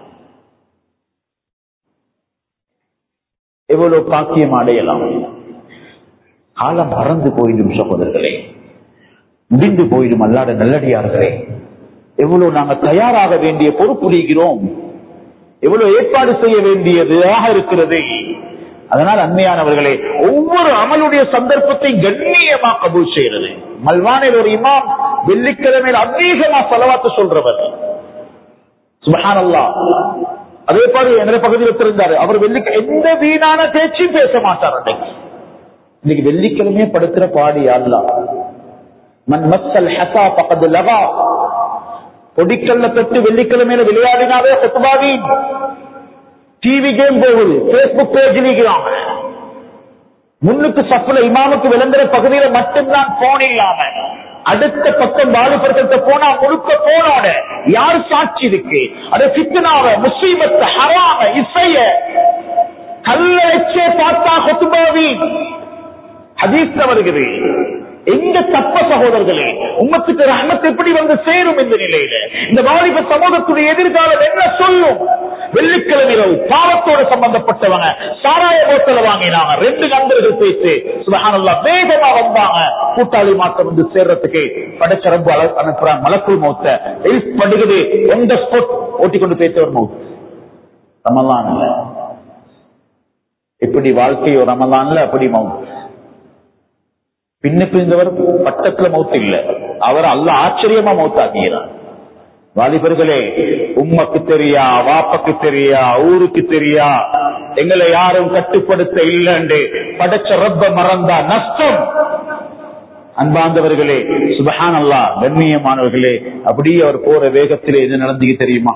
எவ்வளவு பாக்கியம் அடையலாம். காலம் மறந்து போயிடும் சகோதரர்களே, முடிந்து போயிடும். அல்லாஹ்வுடைய நல்லடியார்களே, எவ்வளவு நாங்க தயாராக வேண்டிய பொறுப்புகிறோம், எவ்வளவு ஏற்பாடு செய்ய வேண்டியதாக இருக்கிறது. அதனால் அன்மையானவர்களே, ஒவ்வொரு அமலுடைய சந்தர்ப்பத்தை கண்ணியமா கபூல் செய்யறது. மல்வானில் ஒரு இமாம் வெள்ளிக்கிழமையில் அதிகமா ஸலவாத் சொல்றவர். சுப்ஹானல்லாஹ். அதே மாதிரி என்ற பகுதியில் இருந்தாரு அவர். வெள்ளி எந்த வீணான பேச்சும் பேச மாட்டார். அன்னைக்கு இன்னைக்கு வெள்ளிக்கிழமையே படுத்துற பாடி அல்லாஹ். மன் மஸ்ஸல் ஹஸா ஃபகத் லகா. பொடிக்கல்ல தொட்டு வெள்ளிக்கிழமையில விளையாடினாவே ஹுத்பாவி. டிவி கேம் போகுது, பேஸ்புக் பேஜ் நீக்கிறாங்க. முன்னுக்கு சஃப்ல இமாமுக்கு விளங்குற பகுதியில மட்டும்தான் போன் இல்லாம அடுத்த பக்கம் வாலிபர்கிட்ட போனா முழுக்க போனோட யாரு சாட்சி இருக்கு? அதை ஃபித்னாவ, முஸீபத், ஹராம, இசைய கல்ல வச்சே பார்த்தா ஹுத்பாவி. ஹதீஸ்ல வருகிறது. எங்க தப்ப சகோதரர்களே, உம்மத்துக்கு ரஹ்மத் எப்படி வந்து சேரும்? இந்த நிலையில இந்த வாலிப சமூகத்துடைய எதிர்காலம் என்ன சொல்லும்? வெள்ளிக்கிழமை பாவத்தோடு சம்பந்தப்பட்டவங்க சாராய போத்தல வாங்கினாங்க. ரெண்டு நண்பர்கள் பேசி சுப்ஹானல்லாஹ் வேகமா வந்தாங்க. கூட்டாளி மாற்றம் வந்து சேர்றதுக்கு படைச்ச ரப்பு அனுப்புறாங்க மலக்குள் மௌத்த. எல்ஸ் படுகுது, ஒன் த ஸ்பாட் ஓட்டி கொண்டு பேசவர் மௌத். ரமலான்ல எப்படி வாழ்க்கையோ ரமலான்ல அப்படி மௌத். பின்னுக்கு இருந்தவர் பட்டத்துல மௌத்து இல்ல, அவர் அல்லாஹ் ஆச்சரியமா மௌத்தாக்கிறார். வாலிபர்களே, உம்மக்கு தெரியா, வாப்பக்கு தெரியா, ஊருக்கு தெரியா, எங்களை யாரும் கட்டுப்படுத்த இல்லண்டு படைச்ச ரப்ப மறந்தா நஷ்டம். அன்பாந்தவர்களே, சுப்ஹானல்லாஹ், கண்ணியமானவர்களே, அப்படியே அவர் போற வேகத்திலே எது நடந்தீங்க தெரியுமா?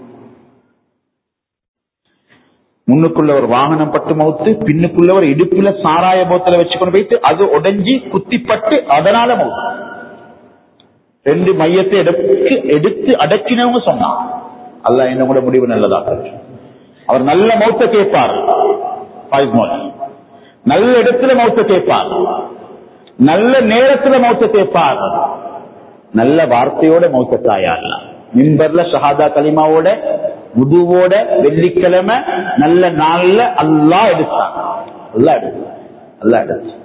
முன்னுக்குள்ள ஒரு வாகனம் பட்டு மௌத்து, பின்னுக்குள்ள ஒரு இடுப்புல சாராய போத்தல வச்சுக்கொண்டு போயிட்டு அது உடைஞ்சி குத்திப்பட்டு அதனால மௌத்து. ரெண்டு மையத்தை எடுத்து எடுத்து அடக்கினவங்க சொன்னான். அல்லாஹ் என்ன கூட முடிவு நல்லதா. அவர் நல்ல மௌத்த கேட்பார், நல்ல இடத்துல மௌத்த கேட்பார், நல்ல நேரத்துல மௌத்த கேட்பார், நல்ல வார்த்தையோட மௌத்த தாயாரலாம். மிம்பர்ல ஷஹாதா கலிமாவோட உதுவோட வெள்ளிக்கிழமை நல்ல நாள்ல அல்லாஹ் எடுத்தான். அல்லாஹ் எடுத்தான் அல்லாஹ் எடுத்தான்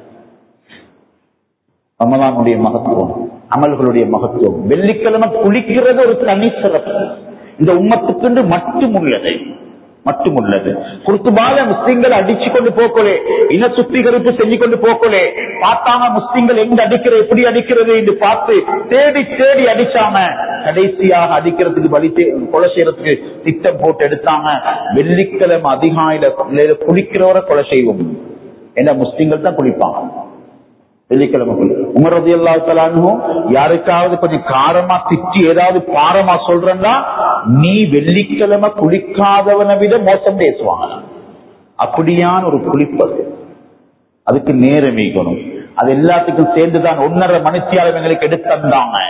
ரமலானுடைய மகத்துவம், அமல்களுடைய மகத்துவம். வெள்ளிக்கிழமை குளிக்கிறது ஒரு தனி சிறப்பு. இந்த உம்மத்துக்கு மட்டும் உள்ளது மட்டும் உள்ளது. குர்துபால முஸ்லிம்கள் அடிச்சு கொண்டு போக்கலே, இன சுத்திகரிப்பு செஞ்சு கொண்டு போக்கலே, பார்த்தாங்க முஸ்லிம்கள் எங்க அடிக்கிறது எப்படி அடிக்கிறது என்று பார்த்து தேடி தேடி அடிச்சாங்க. கடைசியாக அடிக்கிறதுக்கு வழி கொலை செய்யறதுக்கு திட்டம் போட்டு எடுத்தாங்க. வெள்ளிக்கிழமை அதிகாலையில குளிக்கிறவரை கொலை செய்வோம். ஏன்னா முஸ்லிம்கள் தான் குளிப்பாங்க வெள்ளிக்கிழமை. உமர் ரலியல்லாஹு தஆலா அன்ஹு யாருக்காவது கொஞ்சம் காரமா திட்டி ஏதாவது பாரமா சொல்றா, நீ வெள்ளிக்கிழமை குளிக்காதவனை விட மோசம் பேசுவாங்க. அப்படியான ஒரு குளிப்பது, அதுக்கு நேரம் வைக்கணும். அது எல்லாத்துக்கும் சேர்ந்துதான் ஒன்னரை மணித்தியாலம் எங்களுக்கு எடுத்து தந்தாங்க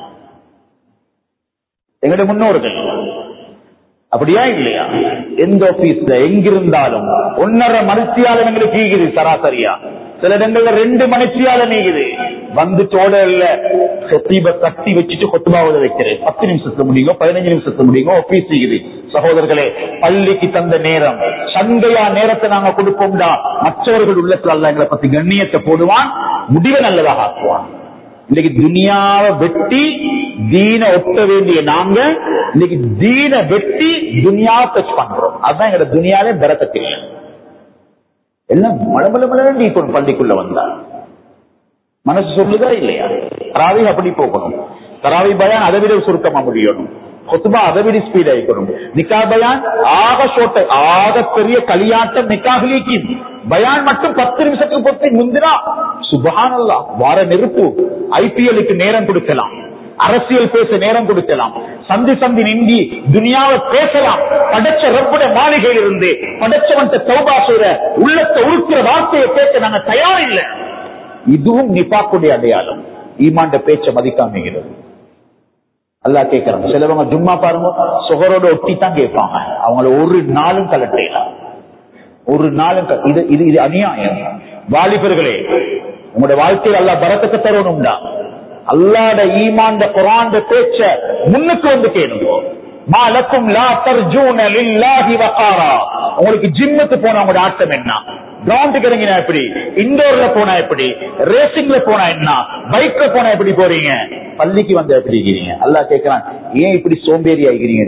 எங்களுடைய முன்னோர்கள். அப்படியா இல்லையா? எந்த ஆபீஸ்ல எங்கிருந்தாலும் ஒன்னரை மணித்தியாலம் எங்களுக்கு ஈகுது சராசரியா. சில இடங்கள்ல ரெண்டு மணித்தியால நீங்குது. வந்து தோட இல்ல சொத்தீப கட்டி வச்சுட்டு கொத்துபாவது வைக்கிறேன். பத்து நிமிஷத்துக்கு முடியுங்க, பதினஞ்சு நிமிஷத்துக்கு முடியுங்க, ஆபீஸ் செய்யுது. சகோதரர்களே, பள்ளிக்கு தந்த நேரம் சந்தையா நேரத்தை நாங்க கொடுப்போம்டா, மற்றவர்கள் உள்ளத்துல அல்ல எங்களை பத்தி கண்ணியத்தை போடுவான், முடிவை நல்லதாக ஆக்குவான். இன்னைக்கு துனியாவை வெட்டி தீன ஒட்ட வேண்டிய நாங்க இன்னைக்கு தீன வெட்டி துனியாவை டச் பண்றோம். அதுதான் எங்க துனியாவே பரக்கத்தில் எல்லாம் மளமளமளன்னு இப்போ பள்ளிக்குள்ள வந்தா மனசு சொல்லுதா இல்லையா? தராவி அப்படி போகணும். தராவி பயான் அதை விட சுருக்கமா முடியணும். கொத்துபா அதை விட ஸ்பீட் ஆயிக்கணும். நிக்கா பயான் ஆக ஷோட்ட ஆக பெரிய கலியாட்டம் நிக்காகலிக்கு பயான் மட்டும் பத்து நிமிஷத்துக்கு பொறுத்து முந்தினா சுபஹானல்லாஹ் வார நெருப்பு. ஐபிஎலுக்கு நேரம் கொடுக்கலாம், அரசியல் பேச நேரம் கொடுக்கலாம், சந்தி சந்தி நின்றி துனியாவை பேசலாம். படைச்ச ரப்புடைய மாளிகையில் இருந்து படைச்சவன் தௌபா செய்ற உள்ளத்தை உருக்கிற வார்த்தையை பேச நாங்க தயார் இல்லை. இதுவும் நிபாக்குடைய அடையாளம். ஈமாண்ட பேச்ச மதிக்காமகிறது. அல்லாஹ் கேட்கிறாங்க. சிலவங்க ஜும்மா பாருங்க சுகரோட ஒட்டி தான் கேட்பாங்க. அவங்கள ஒரு நாளும் கலட்டையலாம், ஒரு நாளும். இது இது இது அநியாயம். வாலிபர்களே, உங்களோட வாழ்க்கையில் அல்லாஹ் பரக்கத்தை தரணும்டா. அல்லாஹ்ட ஈமான்ட குர்ஆன்ட பேச்ச முன்னுக்கு வந்து கேளுங்க. மாலக்கும் லா தர்ஜூன லில்லாஹி வகாரா. உங்களுக்கு ஜிம்முக்கு போனா உங்களோட ஆட்டம் என்ன? கிரவுண்டுக்கு இறங்கினா எப்படி? இண்டோர்ல போனா எப்படி? ரேசிங்ல போனா என்ன? பைக்ல போனா எப்படி போறீங்க? பள்ளிக்கு வந்து எப்படி இருக்கிறீங்க? அல்லாஹ் கேட்கிறான், ஏன் இப்படி சோம்பேறி ஆகிறீங்க?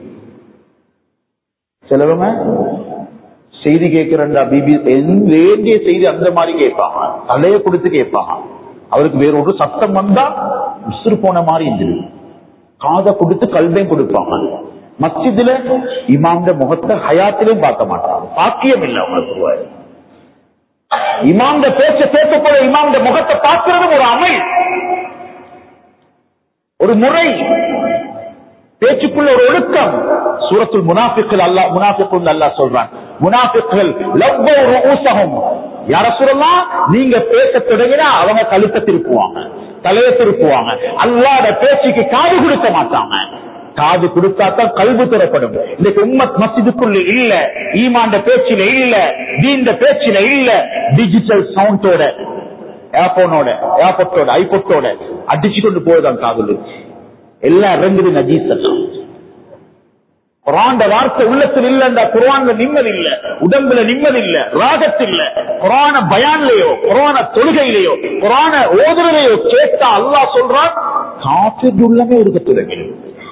சிலவங்க செய்தி கேட்கிறா பிபி வேண்டிய செய்தி அந்த மாதிரி கேட்பாங்க, தலையை கொடுத்து கேட்பாங்க. அவருக்கு வேற ஒரு சத்தம் வந்தா உசுறு போன மாதிரி இருந்தது. காதை கொடுத்து கல்வையும் கொடுப்பாங்க. மஸ்ஜிதுல இமாம்ட முகத்தை ஹயாத்திலையும் பார்க்க மாட்டாங்க. பாக்கியம் இல்லை அவங்களுக்கு. இமாம்ட பேச்ச கேட்கப்பட இமாம்ட முகத்தை பார்க்கிறதும் ஒரு அமல், ஒரு முறை, பேச்சுக்குள்ள ஒரு ஒழுக்கம். சூரத்துல் முனாஃபிக்குல் அல்லாஹ் முனாஃபிக்குன் அல்லாஹ் சொல்றான், முனாஃபிக்குகள் லவ்வ ரூஸஹும், யார சொல்லலாம், நீங்க பேச தொடங்கினா அவங்க கழுத்தை திருப்புவாங்க, தலையை திருப்புவாங்க. அல்லாஹ்வுடைய பேச்சுக்கு காது கொடுக்க மாட்டாங்க. காது கொடுத்தாத்தான் கல்வி திறப்படும். இன்னைக்கு உம்மத் மஸ்ஜிதுக்குள்ள இல்ல, ஈமான்ட பேச்சில இல்ல, தீன்ட பேச்சில இல்ல, டிஜிட்டல் சவுண்டோட ஏர்போனோட ஏர்போர்ட்டோட ஐபோட்டோட அடிச்சு கொண்டு போயதான் காதல் எல்லாம் இறங்குது. நஜீஸ் எல்லாம் குர்ஆன்ட வார்த்தை உள்ளத்தில் இல்ல, குர்ஆன்ல நிம்மதி இல்ல, உடம்புல நிம்மதி இல்ல, ராகத்தில் இல்ல. குர்ஆன பயான்லயோ குர்ஆன தொழுகையிலேயோ குர்ஆன ஓதுறதையோ கேட்டா அல்லாஹ் சொல்றான் காஃபிர் உள்ளமே இருக்க தொடங்கும்.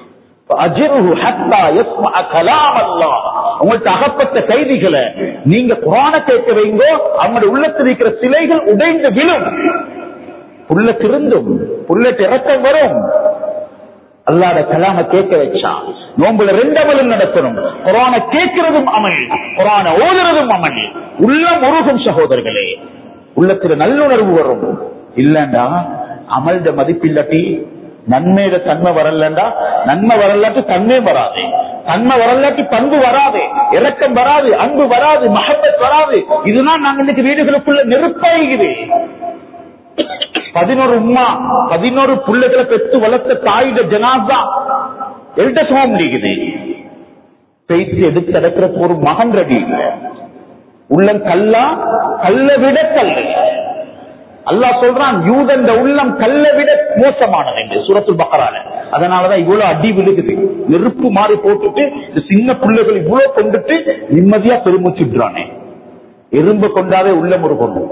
உங்கள்கிட்ட அகப்பட்ட கைதிகளை நீங்க குர்ஆனை கேட்க வைங்கோ, அவங்களுடைய உள்ளத்தில் இருக்கிற சிலைகள் உடைந்து விழும், புள்ள திருந்தும், புள்ளட்டு இறக்கம் வரும். அல்லாஹ்ட கலாம கேட்க வச்சா நோம்புல ரெண்டு அமலும் நடக்கணும். குர்ஆனை கேட்கிறதும் அமல், குர்ஆனை ஓதுறதும் அமல். உள்ளம் உருகும் சகோதரர்களே, உள்ளத்துல நல்லுணர்வு வரும். இல்லண்டா அமல்ட மதிப்பில்லாட்டி நன்மையில தன்மை வரலண்டா, நன்மை வரலாட்டி தன்மை வராது, தன்மை வரலாட்டி பண்பு வராது, இரக்கம் வராது, அன்பு வராது, மஹப்பத் வராது. இதுதான் நாங்க இன்னைக்கு வீடுகளுக்குள்ள நெருப்பாகிறது. பதினோரு உம்மா பதினோரு புள்ளைகளை பெற்று வளர்த்த தாயிட ஜனாசா எல்ட சுக முடியுது. பேச்சு எடுத்து அடக்கிற ஒரு மகன் ரெடி இல்லை. உள்ளம் கல்லா, கல்ல விட கல்லு. அல்லாஹ் சொல்றான் யூதன் உள்ளம் கல்ல விட மோசமானது என்று சூரத்துல் பக்ரால. அதனாலதான் இவ்வளவு அடி விழுகுது. நெருப்பு மாறி போட்டுட்டு இந்த சின்ன பிள்ளைகள் இவ்வளவு கொண்டுட்டு நிம்மதியா பெருமூச்சுறானே. எறும்பு கொண்டாவே உள்ளம் ஒரு கொண்டு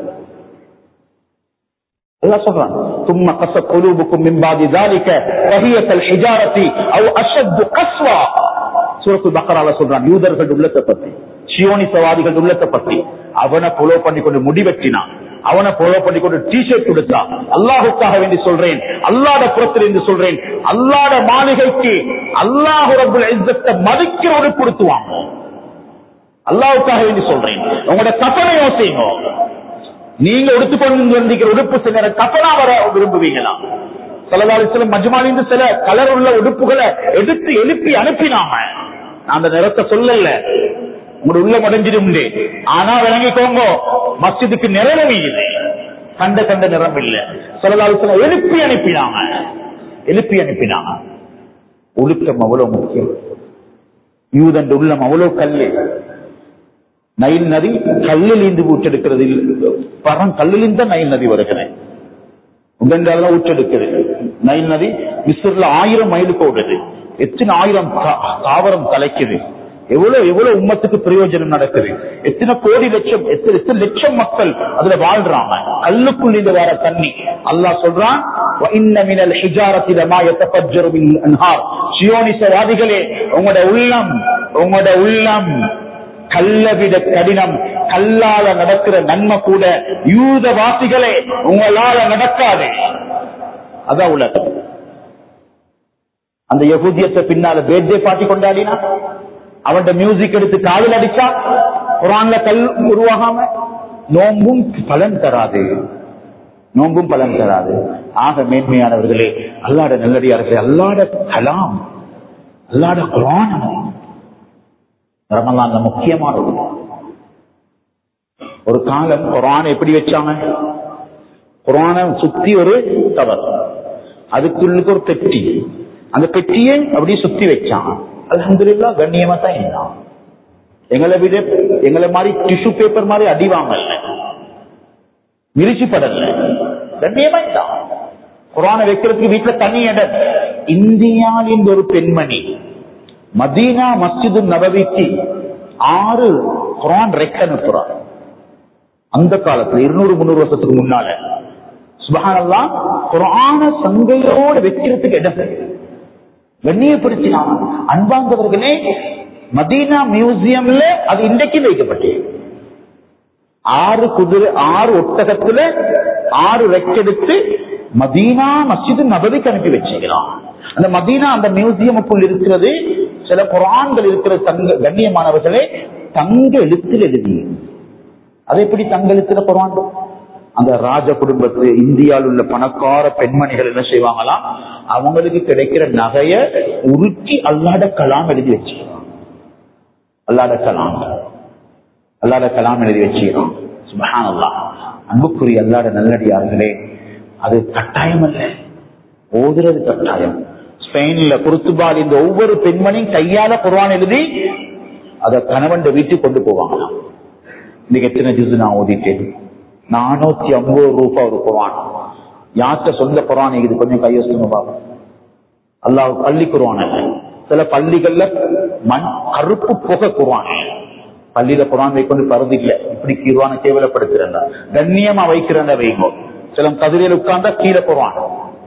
அல்லாஹ் சொல்றான் ثم قست قلوبكم من بعد ذلك فهي كالحجارة أو أشد قسوة. சூரத்துல் பக்ரால சொல்றான் யூதர்கள் உள்ளத்தை பத்தி, சியோனிசவாதிகள் உள்ளத்தை பத்தி. அவனை ஃபாலோ பண்ணி கொண்டு முடிவெற்றினான், அவனை ஃபாலோ பண்ணி கொண்டு டிஷர்ட் கொடுத்தான். அல்லாஹுக்காக வேண்டி சொல்றேன், அல்லாஹ்வுடைய புறத்தில் இருந்து சொல்றேன், அல்லாஹ்வுடைய மாளிகைக்கு அல்லாஹ் ரப்பல் இஸ்ஸத்தை மதிக்கிற ஒரு கொடுத்துவாங்க. அல்லாஹ்வுக்காக வேண்டி சொல்றேன். உங்களோட கஃபனை யோசிங்க. நீங்க எடுத்துக்கொண்டு வந்திருக்கிற உடுப்பு சில கஃபனா வர விரும்புவீங்களா? ஸல்லல்லாஹு அலைஹி வஸல்லம் மஜ்மாலிந்து சில கலர் உள்ள உடுப்புகளை எடுத்து எழுப்பி அனுப்பினாங்க. நான் அந்த நிறத்தை சொல்லல, உங்களோட உள்ள மடைஞ்சிடும். ஆனா விளங்கிக்கோங்க, மஸ்ஜிதுக்கு நிறம் இல்லை, கண்ட கண்ட நிறம் இல்லை. ஸல்லல்லாஹு அலைஹி வஸல்லம் எழுப்பி அனுப்பினாங்க, எழுப்பி அனுப்பினாங்க. ஒழுக்கம் அவ்வளவு முக்கியம். யூதன் உள்ளம் அவ்வளவு கல்லு. நைல் நதி கல்லில் இருந்து ஊற்றெடுக்கிறது, பரம் கல்லிலிருந்து நைல் நதி வருகிறேன், உடனே ஊற்றெடுக்கிறது. நைல் நதி மிஸ்ர்ல ஆயிரம் மைலுக்கு ஓடுது. எத்தனை ஆயிரம் தாவரம் தலைக்குது, எவ்வளவு எவ்வளவு உம்மத்துக்கு பிரயோஜனம் நடக்குது. எத்தனை கோடி லட்சம் எத்தனை எத்தனை லட்சம் மக்கள் அதுல வாழ்றாங்க. கல்லுக்குள் இருந்து வர தண்ணி. அல்லாஹ் சொல்றான், சியோனிசவாதிகளே, உங்களோட உள்ளம் உங்களோட உள்ளம் கல்லை விட கடினம். கல்லால நடக்கிற நன்மை கூட யூதவாசிகளே உங்களால நடக்காது. அதான் உலகம். அந்த யகூதியத்தை பின்னால பேர்தே பார்ட்டி கொண்டாடினா, அவன் மியூசிக் எடுத்து காதல் அடிச்சா, குர்ஆன்ல கல் உருவாகாம, நோம்பும் பலன் தராது, நோம்பும் பலன் தராது. ஆக மேன்மையானவர்களே, அல்லாஹ்வுடைய நல்லடியார்களே, அல்லாஹ்வுடைய கலாம், அல்லாஹ்வுடைய குர்ஆன் ரமலான்ல முக்கியமானது. ஒரு காலம் குர்ஆனை எப்படி வச்சாங்க? குர்ஆனை சுத்தி ஒரு கவர், அதுக்குள்ளுக்கு ஒரு பெட்டி, அந்த பெட்டியை அப்படியே சுத்தி வச்சாங்க. அல்ஹம்துலில்லாஹ் கண்ணியமா தான் இருந்தான். எங்களை விட எங்களை மாதிரி டிஷ்யூ பேப்பர் மாதிரி அடிவாங்கல்ல, மிரிச்சி படல, கண்ணியமா இருந்தான். குர்ஆனை வைக்கிறதுக்கு வீட்டுல தனி இடம். இந்தியாவின் ஒரு பெண்மணி மதீனா மஸ்ஜிது நபவிக்கு ஆறு குர்ஆன் ரெக் அனுப்புறார். அந்த காலத்துல இருநூறு முன்னூறு வருஷத்துக்கு முன்னால சுப்ஹானல்லாஹ், குர்ஆனை சங்கையோடு வைக்கிறதுக்கு இடம் கண்ணியப்படுத்தினாங்க. அன்பார்ந்தவர்களே, மதீனா மியூசியம்ல அது இன்றைக்கு வைக்கப்பட்டு ஆறு குதிரை ஆறு ஒட்டகத்துல ஆறு ரெக்கெடுத்து மதீனா மஸ்ஜிது நபவிக்கு அனுப்பி வச்சுக்கிறான். அந்த மதீனா அந்த மியூசியமுக்குள் இருக்கிறது சில குர்ஆன்கள் இருக்கிற தங்க கண்ணியமானவர்களே தங்க எழுத்தில் எழுதி. அது எப்படி தங்க எழுத்துல குர்ஆன்? அந்த ராஜ குடும்பத்து இந்தியாவில் உள்ள பணக்கார பெண்மணிகள் என்ன செய்வாங்களாம், அவங்களுக்கு கிடைக்கிற நகைய உருக்கி அல்லாஹ்வுடைய கலாம் எழுதி வச்சுக்கிறான். அல்லாஹ்வுடைய கலாம் அல்லாஹ்வுடைய கலாம் எழுதி வச்சுக்கிறான். சுப்ஹானல்லாஹ். அன்புக்குரிய அல்லாஹ்வுடைய நல்லடியார்களே, அது கட்டாயம் அல்ல, ஓதுறது கட்டாயம். ஸ்பெயின்ல குர்துபால் இந்த ஒவ்வொரு பெண்மணியும் கையால குர்ஆன் எழுதி அத கணவன் வீட்டுக்கு கொண்டு போவாங்க. இன்னைக்கு எத்தனை ஜுஸ் நான் ஓதிட்டேன்? நானூத்தி ஐம்பது ரூபாய் ஒரு குர்ஆன். யார்கிட்ட சொந்த குர்ஆன் இது கொஞ்சம் கையொசுங்க. அல்லாஹ் பள்ளி குர்ஆன் அல்ல. சில பள்ளிகள்ல மண் கருப்பு புகை குர்ஆன். பள்ளியில குர்ஆன் வைக்கொண்டு பருது இல்ல, இப்படி குர்ஆனை கேவலப்படுத்துறேன், கண்ணியமா வைக்கிறேன் வைங்கோ. சில கதிரையில் உட்கார்ந்தா கீழே குர்ஆன்.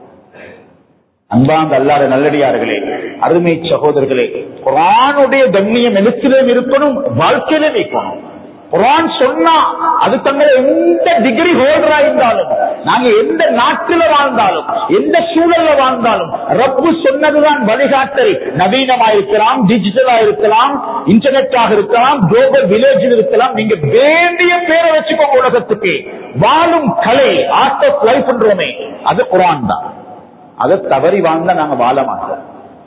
அன்பாந்த அல்லாஹ்வுடைய நல்லடியார்களே, அருமை சகோதரர்களே, குர்ஆனுடைய கண்ணியம் எழுத்திலும் இருக்கணும், வாழ்க்கையில வைக்கணும். குர்ஆன் சொன்னா அது தங்களை எந்த டிகிரி ஹோல்டரா இருந்தாலும், நாங்க எந்த நாட்டில வாழ்ந்தாலும், எந்த சூழல்ல வாழ்ந்தாலும், ரப்பு சொன்னதுதான் வழிகாட்டல். நவீனமா இருக்கலாம், டிஜிட்டலா இருக்கலாம், இன்டர்நெட்டாக இருக்கலாம், குளோபல் வில்லேஜில் இருக்கலாம், நீங்க வேண்டிய பேரை வச்சுக்கோங்க. உலகத்துக்கு வாழும் கலை, ஆர்ட் ஆஃப் லைஃப் என்றோமே, அது குர்ஆன் தான். அதை தவறி வாழ்ந்தா நாங்க வாழ மாட்டோம்.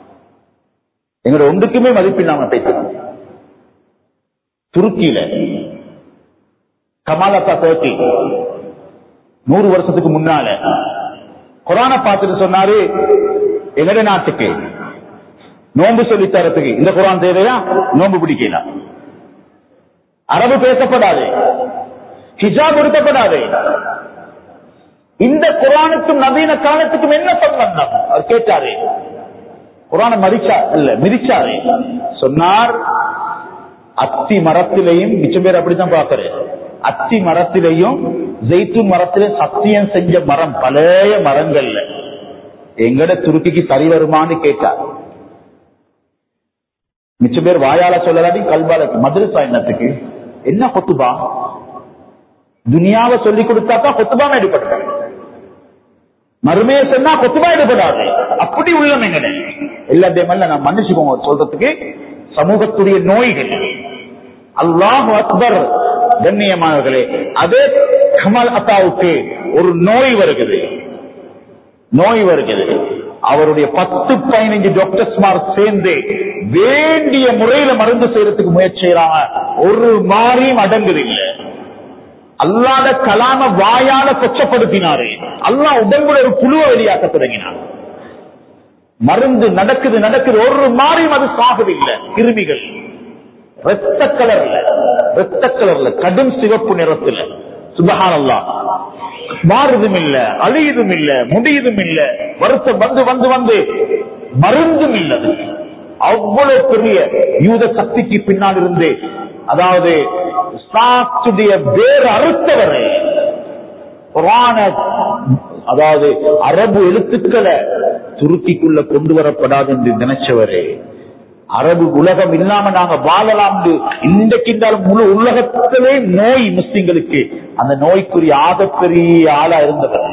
எங்களோட ஒன்றுக்குமே மதிப்பில்லாம பேசுறோம். துருக்கியில கமாலா டர்க்கி நூறு வருஷத்துக்கு முன்னால குர்ஆனை பார்த்துட்டு சொன்னாரு, எங்களுடைய நாட்டுக்கு நோன்பு சொல்லி தரத்துக்கு இந்த குர்ஆன் தேவையா? நோன்பு பிடிக்கலாம், அரபு பேசப்படாது, ஹிஜாப் எடுக்கப்படாது. இந்த குர்ஆனுக்கும் நவீன காலத்துக்கும் என்ன சம்பந்தம்? அவர் கேட்டாரு. குர்ஆனை மரிச்சா இல்ல மிதிச்சாரு. சொன்னார், அத்தி மரத்திலையும், மிச்சம் பேர் அப்படித்தான் பாக்குறேன், அத்தி மரத்திலையும் ஜெய்தூன் மரத்திலையும் சத்தியம் செஞ்ச மரம் பழைய மரங்கள்ல எங்கட துருக்கிக்கு சரி வருமானு கேட்டார். மிச்ச பேர் வாயால சொல்லலாடி கல்பால மதரசா என்னத்துக்கு என்ன கொத்துபா துனியாவை சொல்லி கொடுத்தாதான் கொத்துபா எடுப்பட்ட மறுமையை சொன்னா கொத்துபா எடுப்படாது அப்படி உள்ளம் எங்கட எல்லாத்தையும் நான் மன்னிச்சுக்கோங்க சொல்றதுக்கு சமூகத்துடைய நோய்கள். அல்லாஹு அக்பர். கண்ணியமானவர்களே, அதே கமல் அத்தாவுக்கு ஒரு நோய் வருகிறது நோய் வருகிறது அவருடைய பத்து பதினைஞ்சு டாக்டர்ஸ்மார் சேர்ந்து வேண்டிய முறையில மருந்து செய்யறதுக்கு முயற்சி செய்யறாங்க. ஒரு மாறியும் அடங்குது இல்ல. அல்லாத கலாம வாயால கொச்சப்படுத்தினாரு. அல்லாஹ் உடம்புல ஒரு புழுவை வெளியாக்க தொடங்கினார். மருந்து நடக்குது நடக்குது ஒரு மாறியும் அது சாகவில்லை. கிருமிகள் ரத்த கலர்ல ரத்த கலர்ல கடும் சிவப்பு நிறத்துல சுபஹானல்லாஹ் மாறுதும் இல்ல, அழியுதும் இல்ல, முடியுதும் இல்ல, வருத்தம் வந்து வந்து வந்து மருந்தும் இல்லது. அவ்வளவு பெரிய யூத சக்திக்கு பின்னால் இருந்து, அதாவது வேறு அறுத்தவரை குர்ஆன, அதாவது அரபு எழுத்துக்களை துருக்கிக்குள்ள கொண்டு வரப்படாது என்று நினைச்சவரே, அரபு உலகம் இல்லாம நாங்க வாழலாம் இன்றைக்கு முழு உலகத்திலே நோய் முஸ்லிம்களுக்கு அந்த நோய்க்குரிய ஆகப்பெரிய ஆளா இருந்தவர்.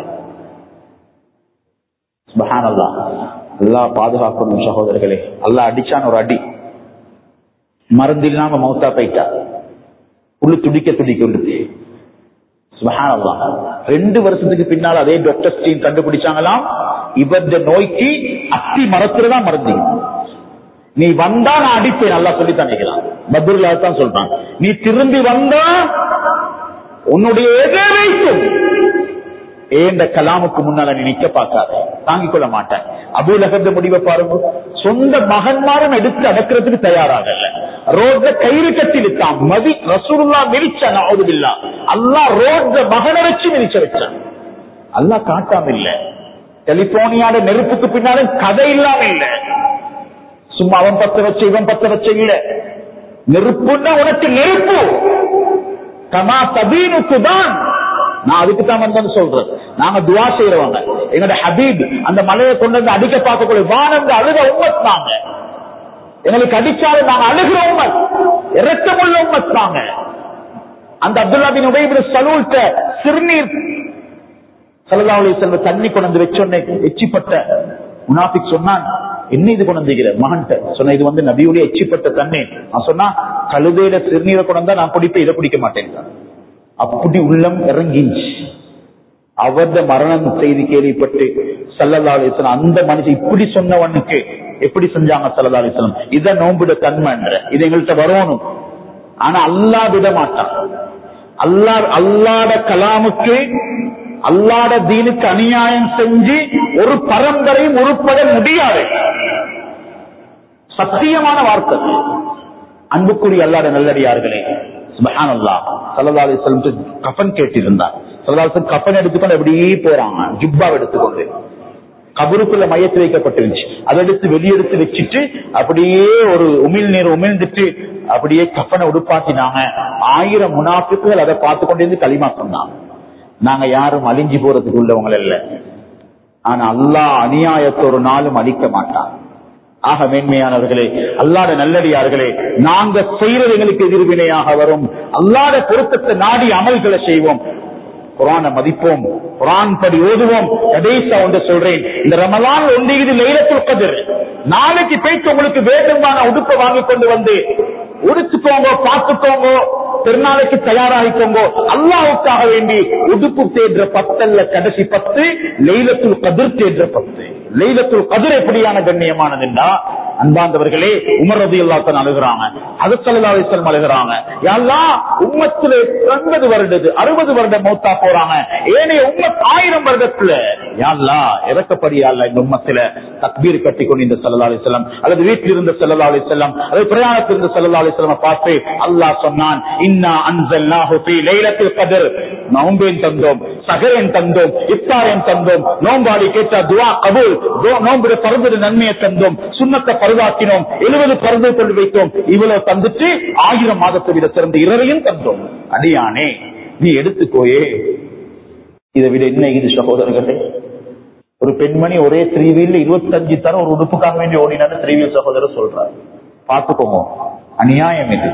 சுப்ஹானல்லாஹ். அல்லாஹ் பாதுகாக்கணும் சகோதரர்களே. அல்லாஹ் அடிச்சான் ஒரு அடி, மருந்து இல்லாம மௌத்தா போயிட்டா. உள்ள துடிக்க துடிக்க உள்ளது. சுப்ஹானல்லாஹ். ரெண்டு வருஷத்துக்கு பின்னால் அதே டாக்டர் டீம் கண்டுபிடிச்சாங்களாம், இவருடைய நோய்க்கு அத்தி மரத்துலதான் மருந்து. நீ வந்தா நான் அடிப்பேன் நல்லா சொல்லித்தான் நினைக்கிறான். பத்ருல்லா தான் சொல்றான், நீ திரும்பி வந்தா உன்னுடைய எதை வைக்கும் ஏண்ட கலாமுக்கு முன்னால நீ நிக்க பார்க்காத, தாங்கிக் கொள்ள மாட்டேன். அபூ லஹப் முடிவை பாருங்க. சொந்த மகன்மாரும் எடுத்து அடக்கிறதுக்கு தயாராகல. ரோட்ல கயிறு கட்டி விட்டான். மதி ரசூலுல்லாஹ் மிதிச்சான். நஅூதுபில்லா. அல்லாஹ் ரோட்ல மகனை வச்சு மிதிச்ச வச்சான். அல்லாஹ் காட்டாம இல்ல. கலிபோர்னியாட நெருப்புக்கு பின்னாலும் கதை இல்லாம இல்ல. சும்மா அவன் பத்த வச்ச இவன் பத்த வச்ச இல்ல. நெருப்புன்னா உனக்கு நெருப்பு கமா தபீனுக்கு தான். நான் அதுக்கு தான் வந்து சொல்றேன். நாங்க துவா செய்யறவங்க. எங்களோட ஹபீப் அந்த மலையை கொண்டு வந்து அடிக்க பார்க்கக்கூடிய வானங்க அழுத உம்மத் நாங்க. எங்களுக்கு அடிச்சாலும் நாங்க அழுகிற உம்மத், இரக்கமுள்ள உம்மத் நாங்க. அந்த அப்துல்லா பின் உபை பின் சலூல்ட சிறுநீர் ஸல்லல்லாஹு அலைஹி வஸல்லம் தண்ணி கொண்டு வந்து வச்சோன்னே எச்சிப்பட்ட முனாஃபிக் சொன்னான், என்ன இது கொண்டு வந்துகிற மகன்கிட்ட சொன்ன, இது வந்து நபியுடைய எச்சிப்பட்ட தண்ணி. நான் சொன்னா, கழுதையில சிறுநீரை கொண்டு வந்தா நான் குடிப்பேன், இதை குடிக்க மாட்டேன். அப்படி உள்ளம் இறங்கிச்சு. அவரது மரணம் செய்தி கேள்விப்பட்டு ஸல்லல்லாஹு அலைஹி வஸல்லம் அந்த மனுஷன் இப்படி சொன்னவனுக்கு எப்படி செஞ்சாங்க ஸல்லல்லாஹு அலைஹி வஸல்லம். இத நோம்பிட தன்மைன்ற இது எங்கள்கிட்ட வரணும். ஆனா அல்லாஹ் விட மாட்டான். அல்லாஹ் அல்லாஹ்ட கலாமுக்கு அல்லாஹ்ட தீனுக்கு அநியாயம் செஞ்சு ஒரு பரம்பரையும் உருப்பட முடியாது. சத்தியமான வார்த்தை. அன்புக்குரிய அல்லாஹ்ட நல்லடியார்களே, சுப்ஹானல்லாஹ். ஸல்லல்லாஹு அலைஹி வஸல்லம் கஃன் கேட்டிருந்தார். ஸல்லல்லாஹு அலைஹி வஸல்லம் கஃன் எடுத்துக்கொண்டு அப்படியே போறாங்க. ஜுப்பாவை எடுத்துக்கொண்டு கபருக்குள்ள மையத்து வைக்கப்பட்டிருந்துச்சு. அதை எடுத்து வெளியெடுத்து வச்சுட்டு அப்படியே ஒரு உமிழ் நீர் உமிழ்ந்துட்டு அப்படியே கஃனை உடுப்பாட்டினாங்க. ஆயிரம் முனாஃபிக்குகள் அதை பார்த்து கொண்டு களிமா சொன்னாங்க. நாங்க யாரும் அழிஞ்சு போறதுக்கு உள்ளவங்க இல்ல. ஆனா அல்லாஹ் அநியாயத்தை ஒரு நாளும் அழிக்க மாட்டான். ஆக மேன்மையானவர்களே, அல்லாஹ்ட நல்லடியார்களே, நாங்க செய்யறது எங்களுக்கு எதிர்வினையாக வரும். அல்லாஹ்ட பொருத்தத்தை நாடி அமல்களை செய்வோம். குர்ஆனை மதிப்போம், குர்ஆன் படி ஓதுவோம். கடைசியா ஒன்று சொல்றேன், இந்த ரமலான் ஒன்று இது லைலத்துல் கத்ர். நாளைக்கு போயிட்டு உங்களுக்கு வேண்டுமான உடுப்பை வாங்கி கொண்டு வந்து உடுத்துக்கோங்க, பார்த்துக்கோங்க, திருநாளைக்கு தயாராகிக்கோங்க. அல்லாஹ்வுக்காக வேண்டி உடுப்பு தேடுற பத்தல்ல கடைசி பத்து லைலத்துல் கத்ர் தேடுற பத்து. லைலத்துல் கத்ர் எப்படியான கண்ணியமானதுன்னா, அன்பாந்தவர்களே, உமர் ரலியல்லாஹு அன்ஹு அழுகுறாங்க, ஹஜ்ரத் ஸல்லல்லாஹு அலைஹி வஸல்லம் அழுகுறாங்க, யா அல்லாஹ் உம்மத்துல எண்பது வருடது அறுபது வருடம் மௌத்தா போறாங்க, ஏனைய உம்மத் ஆயிரம் வருடத்துல, யா அல்லாஹ் இறக்கப்படி, யா அல்லாஹ் இந்த உம்மத்துல தக்பீர் கட்டி கொண்டு இந்த ஸல்லல்லாஹு அலைஹி வஸல்லம் அல்லது வீட்டில் இருந்த ஸல்லல்லாஹு அலைஹி வஸல்லம் அல்லது பிரயாணத்தில் இருந்த ஸல்லல்லாஹு அலைஹி வஸல்லம் பார்த்து அல்லாஹ் சொன்னான், இன்னா அன்ஸல்னாஹு ஃபீ லைலத்துல் கத்ர். நோம்பேன் தந்தோம், சஹரன் தந்தோம், இஃப்தாரன் தந்தோம், நோம்பாடி கேட்ட துஆ கபூல், நோம்புடைய பரது நன்மையை தந்தோம், சுன்னத்தை பரதாக்கினோம், எழுபது பரதை கொண்டு வைத்தோம். இவ்வளவு தந்துட்டு ஆயிரம் மாதத்தை விட சிறந்த இரவையும் தந்தோம். அடியானே நீ எடுத்துக்கோயே, இதை விட என்ன இது சகோதரர்களே? ஒரு பெண்மணி ஒரே த்ரீவீல் இருபத்தி அஞ்சு தரம் ஒரு உடுப்புக்காக வேண்டி ஓடினான்னு த்ரீவீல் சகோதரர் சொல்றார். பார்த்துக்கோங்க, அநியாயம் இது.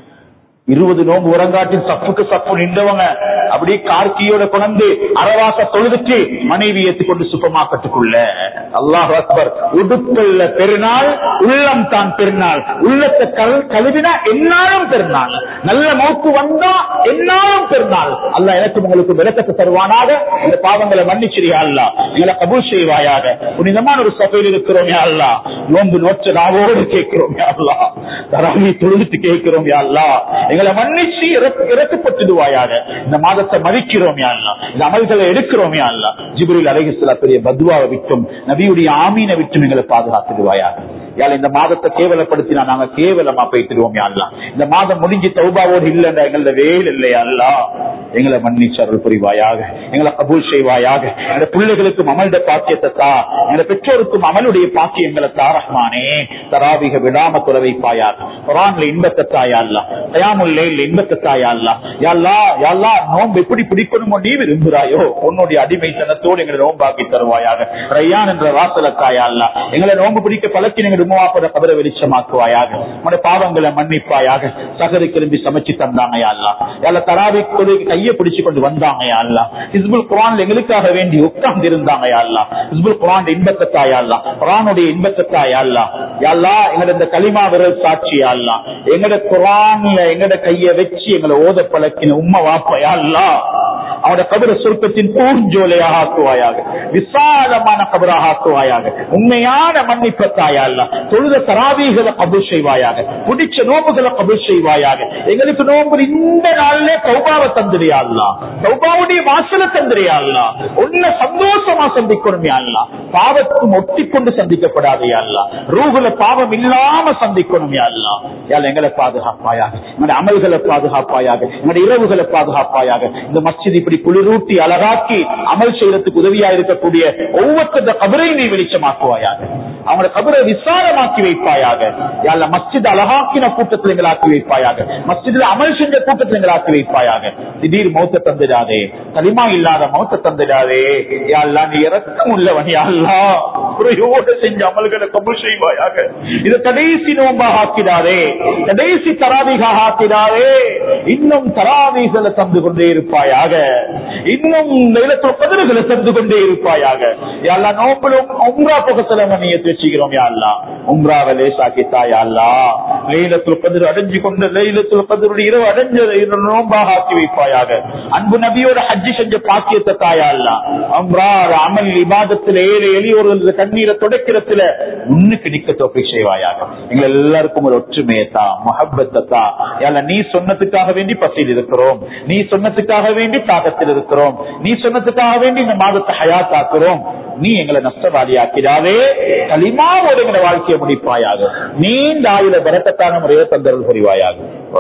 இருபது நோம்பு உறங்காட்டில் சப்புக்கு சப்பு நின்றவங்க அப்படியே கார்கியோட கொண்டு அரவாச தொழுதுச்சு மனைவி ஏற்றுக்கொண்டு சூப்பர் மார்க்கெட்டுக்குள்ள. அல்லாஹ் அக்பர். உடுப்பல்ல பெருநாள், உள்ளம் தான் பெருநாள். உள்ளத்தை கழுவினா என்னாலும் பெருநாள், நல்ல மௌத்து வந்தா என்னாலும் பெருநாள். அல்லாஹ் எனக்கு உங்களுக்கு விளக்கத்தை தருவானாக. இந்த பாவங்களை மன்னிச்சிரியா அல்லாஹ், எங்களை கபூல் செய்வாயாக. புனிதமான ஒரு சபையில் இருக்கிறோம் யா அல்லாஹ், நோன்பு நோற்ற நாவோடு கேட்கிறோம் யா அல்லாஹ், தராவி தொழுது கேட்கிறோம் யா அல்லாஹ், எங்களை மன்னிச்சு இறக்கப்பட்டுடுவாயாக. இந்த மாதத்தை மதிக்கிறோம் யா அல்லாஹ், இந்த அமல்களை எடுக்கிறோம் யா அல்லாஹ். ஜிப்ரீல் அலைஹிஸ்ஸலாம் பெரிய பத்வாவை விட்டும் நபியுடைய ஆமீனை விட்டும் எங்களை பாதுகாத்துடுவாயாக. யாழ் இந்த மாதத்தை கேவலப்படுத்தினா நாங்க கேவலமா போய்த்திடுவோம் யா அல்லாஹ். இந்த மாதம் முடிஞ்சு தௌபாவோடு இல்லைன்னா எங்கள வேல் இல்லையா அல்லாஹ், எங்களை மன்னிச்சு அருள் புரிவாயாக, எங்களை கபூல் செய்வாயாக. எங்க பிள்ளைகளுக்கும் அமல்ட பாக்கியத்தை தா, எங்க பெற்றோருக்கும் அமலுடைய பாக்கியங்களை தா ரஹ்மானே. தராவிக விடாம தொலை வைப்பாயாக. குர்ஆன்ல இன்பத்தை தா யா அல்லாஹ், கயாமுல் லைல் இன்பத்தை தா யா அல்லாஹ். யா அல்லாஹ் யா அல்லாஹ், நோன்பு எப்படி பிடிக்கணுமோ நீ விரும்புகிறாயோ உன்னுடைய அடிமைத்தனத்தோடு எங்களை நோம்பாக்கி தருவாயாக. ரய்யான் என்ற வாசலை தா யா அல்லாஹ், எங்களை நோன்பு பிடிக்க பழக்கி எங்க உம்மாப்பட கபரை வெளிச்சமாக்குவாயாக. நம்முடைய பாவங்களை மன்னிப்பாயாக. சகரு கிளம்பி சமைச்சு தந்தாங்க யா அல்லாஹ், யால தராவி கொலைக்கு கையை பிடிச்சு கொண்டு வந்தாங்க யா அல்லாஹ். ஹிஸ்புல் குர்ஆன் எங்களுக்காக வேண்டி உட்கார்ந்து இருந்தாங்க யா அல்லாஹ். ஹிஸ்புல் குர்ஆன் இன்பத்தை தா யா அல்லாஹ், குர்ஆனுடைய இன்பத்தை தா யா அல்லாஹ். யா அல்லாஹ், எங்கட இந்த கலிமா விரல் சாட்சி யா அல்லாஹ், எங்கட குர்ஆன்ல எங்கட கையை வச்சு எங்களை ஓத பழக்கின உம்மா வாப்பா யா அல்லாஹ், அவனோட கபர சொர்க்கத்தின் பூஞ்சோலையாக ஆக்குவாயாக, விசாலமான கபராக ஆக்குவாயாக. உண்மையான மன்னிப்பத்தாயா அல்லாஹ், தொழுத தராவீகளை கபூல் செய்வாயாக, பிடிச்ச நோம்புகளை கபூல் செய்வாயாக. எங்களுக்கு நோம்பு இந்த நாளிலே தௌபாவை தந்திரியா அல்லாஹ், தௌபாவுடைய வாசலை தந்திரியா அல்லாஹ். உன்னை சந்தோஷமா சந்திக்கணும் யா அல்லாஹ், பாவத்துக்கும் ஒட்டிக்கொண்டு சந்திக்கப்படாதே யா அல்லாஹ், ரூஹுல பாவம் இல்லாம சந்திக்கணும் யா அல்லாஹ். யா எங்களை பாதுகாப்பாயாக, எங்களுடைய அமல்களை பாதுகாப்பாயாக, எங்களுடைய இரவுகளை பாதுகாப்பாயாக. இந்த மஸ்ஜித் இப்படி குளிரூட்டி அழகாக்கி அமல் செய்யறதுக்கு உதவியா இருக்கக்கூடிய ஒவ்வொருத்த கபரை நீ வெளிச்சமாக்குவாயாக, அவங்களோட கபரை விசாலமாக்கி வைப்பாயாக. யாழ்லா மஸ்ஜித் அழகாக்கின கூட்டத்தில் எங்களாக்கி வைப்பாயாக, மஸ்ஜிதில் அமல் செஞ்ச கூட்டத்தில் எங்களாக்கி வைப்பாயாக. திடீர் மௌத்த தந்துடாதே, களிமா இல்லாத மௌத்த தந்துடாதே யாழ்லா, நீ இறக்கம் உள்ளவன் யாழ்லா, குறையோடு செஞ்ச அமல்களை கபூல் செய்வாயாக. இது கடைசி நோம்பாக ஆக்கிடாதே, கடைசி தராவிகாக ஆக்கிடாதே. இன்னும் தராவிகளை தந்து கொண்டே இருப்பாயாக, இன்னும் லைலத்துல் கத்ர்களை தந்து கொண்டே இருப்பாயாக. யாழ்லா நோம்பலும் உம்ரா புகத்துல மணியத்தை வச்சுக்கிறோம் யா அல்லாஹ், உம்ராவை லேசாக்கித்தா யா அல்லாஹ். லைலத்துல் கத்ர் அடைஞ்சு கொண்ட லைலத்துல் கத்ருடைய இரவு அடைஞ்ச நோம்பாக ஆக்கி வைப்பாயாக. அன்பு நபியோட ஹஜ்ஜி செஞ்ச பாக்கியத்தை தாயா அல்லாஹ், உம்ரா அமல் இபாதத்துல ஏழை எளியோர்கள் கண்ணீரை தொடக்கிறதுல முன்னுக்கு நிக்க தௌஃபீக் செய்வாயாக. எங்க எல்லாருக்கும் ஒரு ஒற்றுமையை தா, முஹப்பத்தை தா யா. நீ சொன்னதுக்காக வேண்டி பசியில் இருக்கிறோம், நீ சொன்னதுக்காக வேண்டி தாகத்தில் இருக்கிறோம், நீ சொன்னதுக்காக வேண்டி இந்த மாதத்தை ஹயாத் ஆக்குறோம். நீ எங்களை நஷ்டவாதி ஆக்கிறாவே, களிமாவோடு எங்களை வாழ்க்கையை முடிப்பாயாக. நீண்ட ஆயுள பரக்கத்தான முறையை தந்தருள் புரிவாயாக.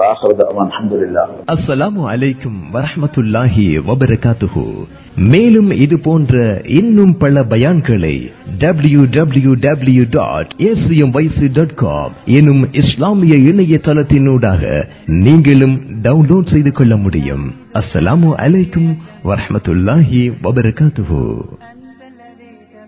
அஸ்ஸலாமு அலைக்கும் வரஹ்மத்துல்லாஹி வபரகாத்துஹு. மேலும் இது போன்ற இன்னும் பல பயான்களை W W W dot A C M Y C dot com எனும் இஸ்லாமிய இணையதளத்தினூடாக நீங்களும் டவுன்லோட் செய்து கொள்ள முடியும். அஸ்ஸலாமு அலைக்கும் வரஹ்மத்துல்லாஹி வபரகாத்துஹு.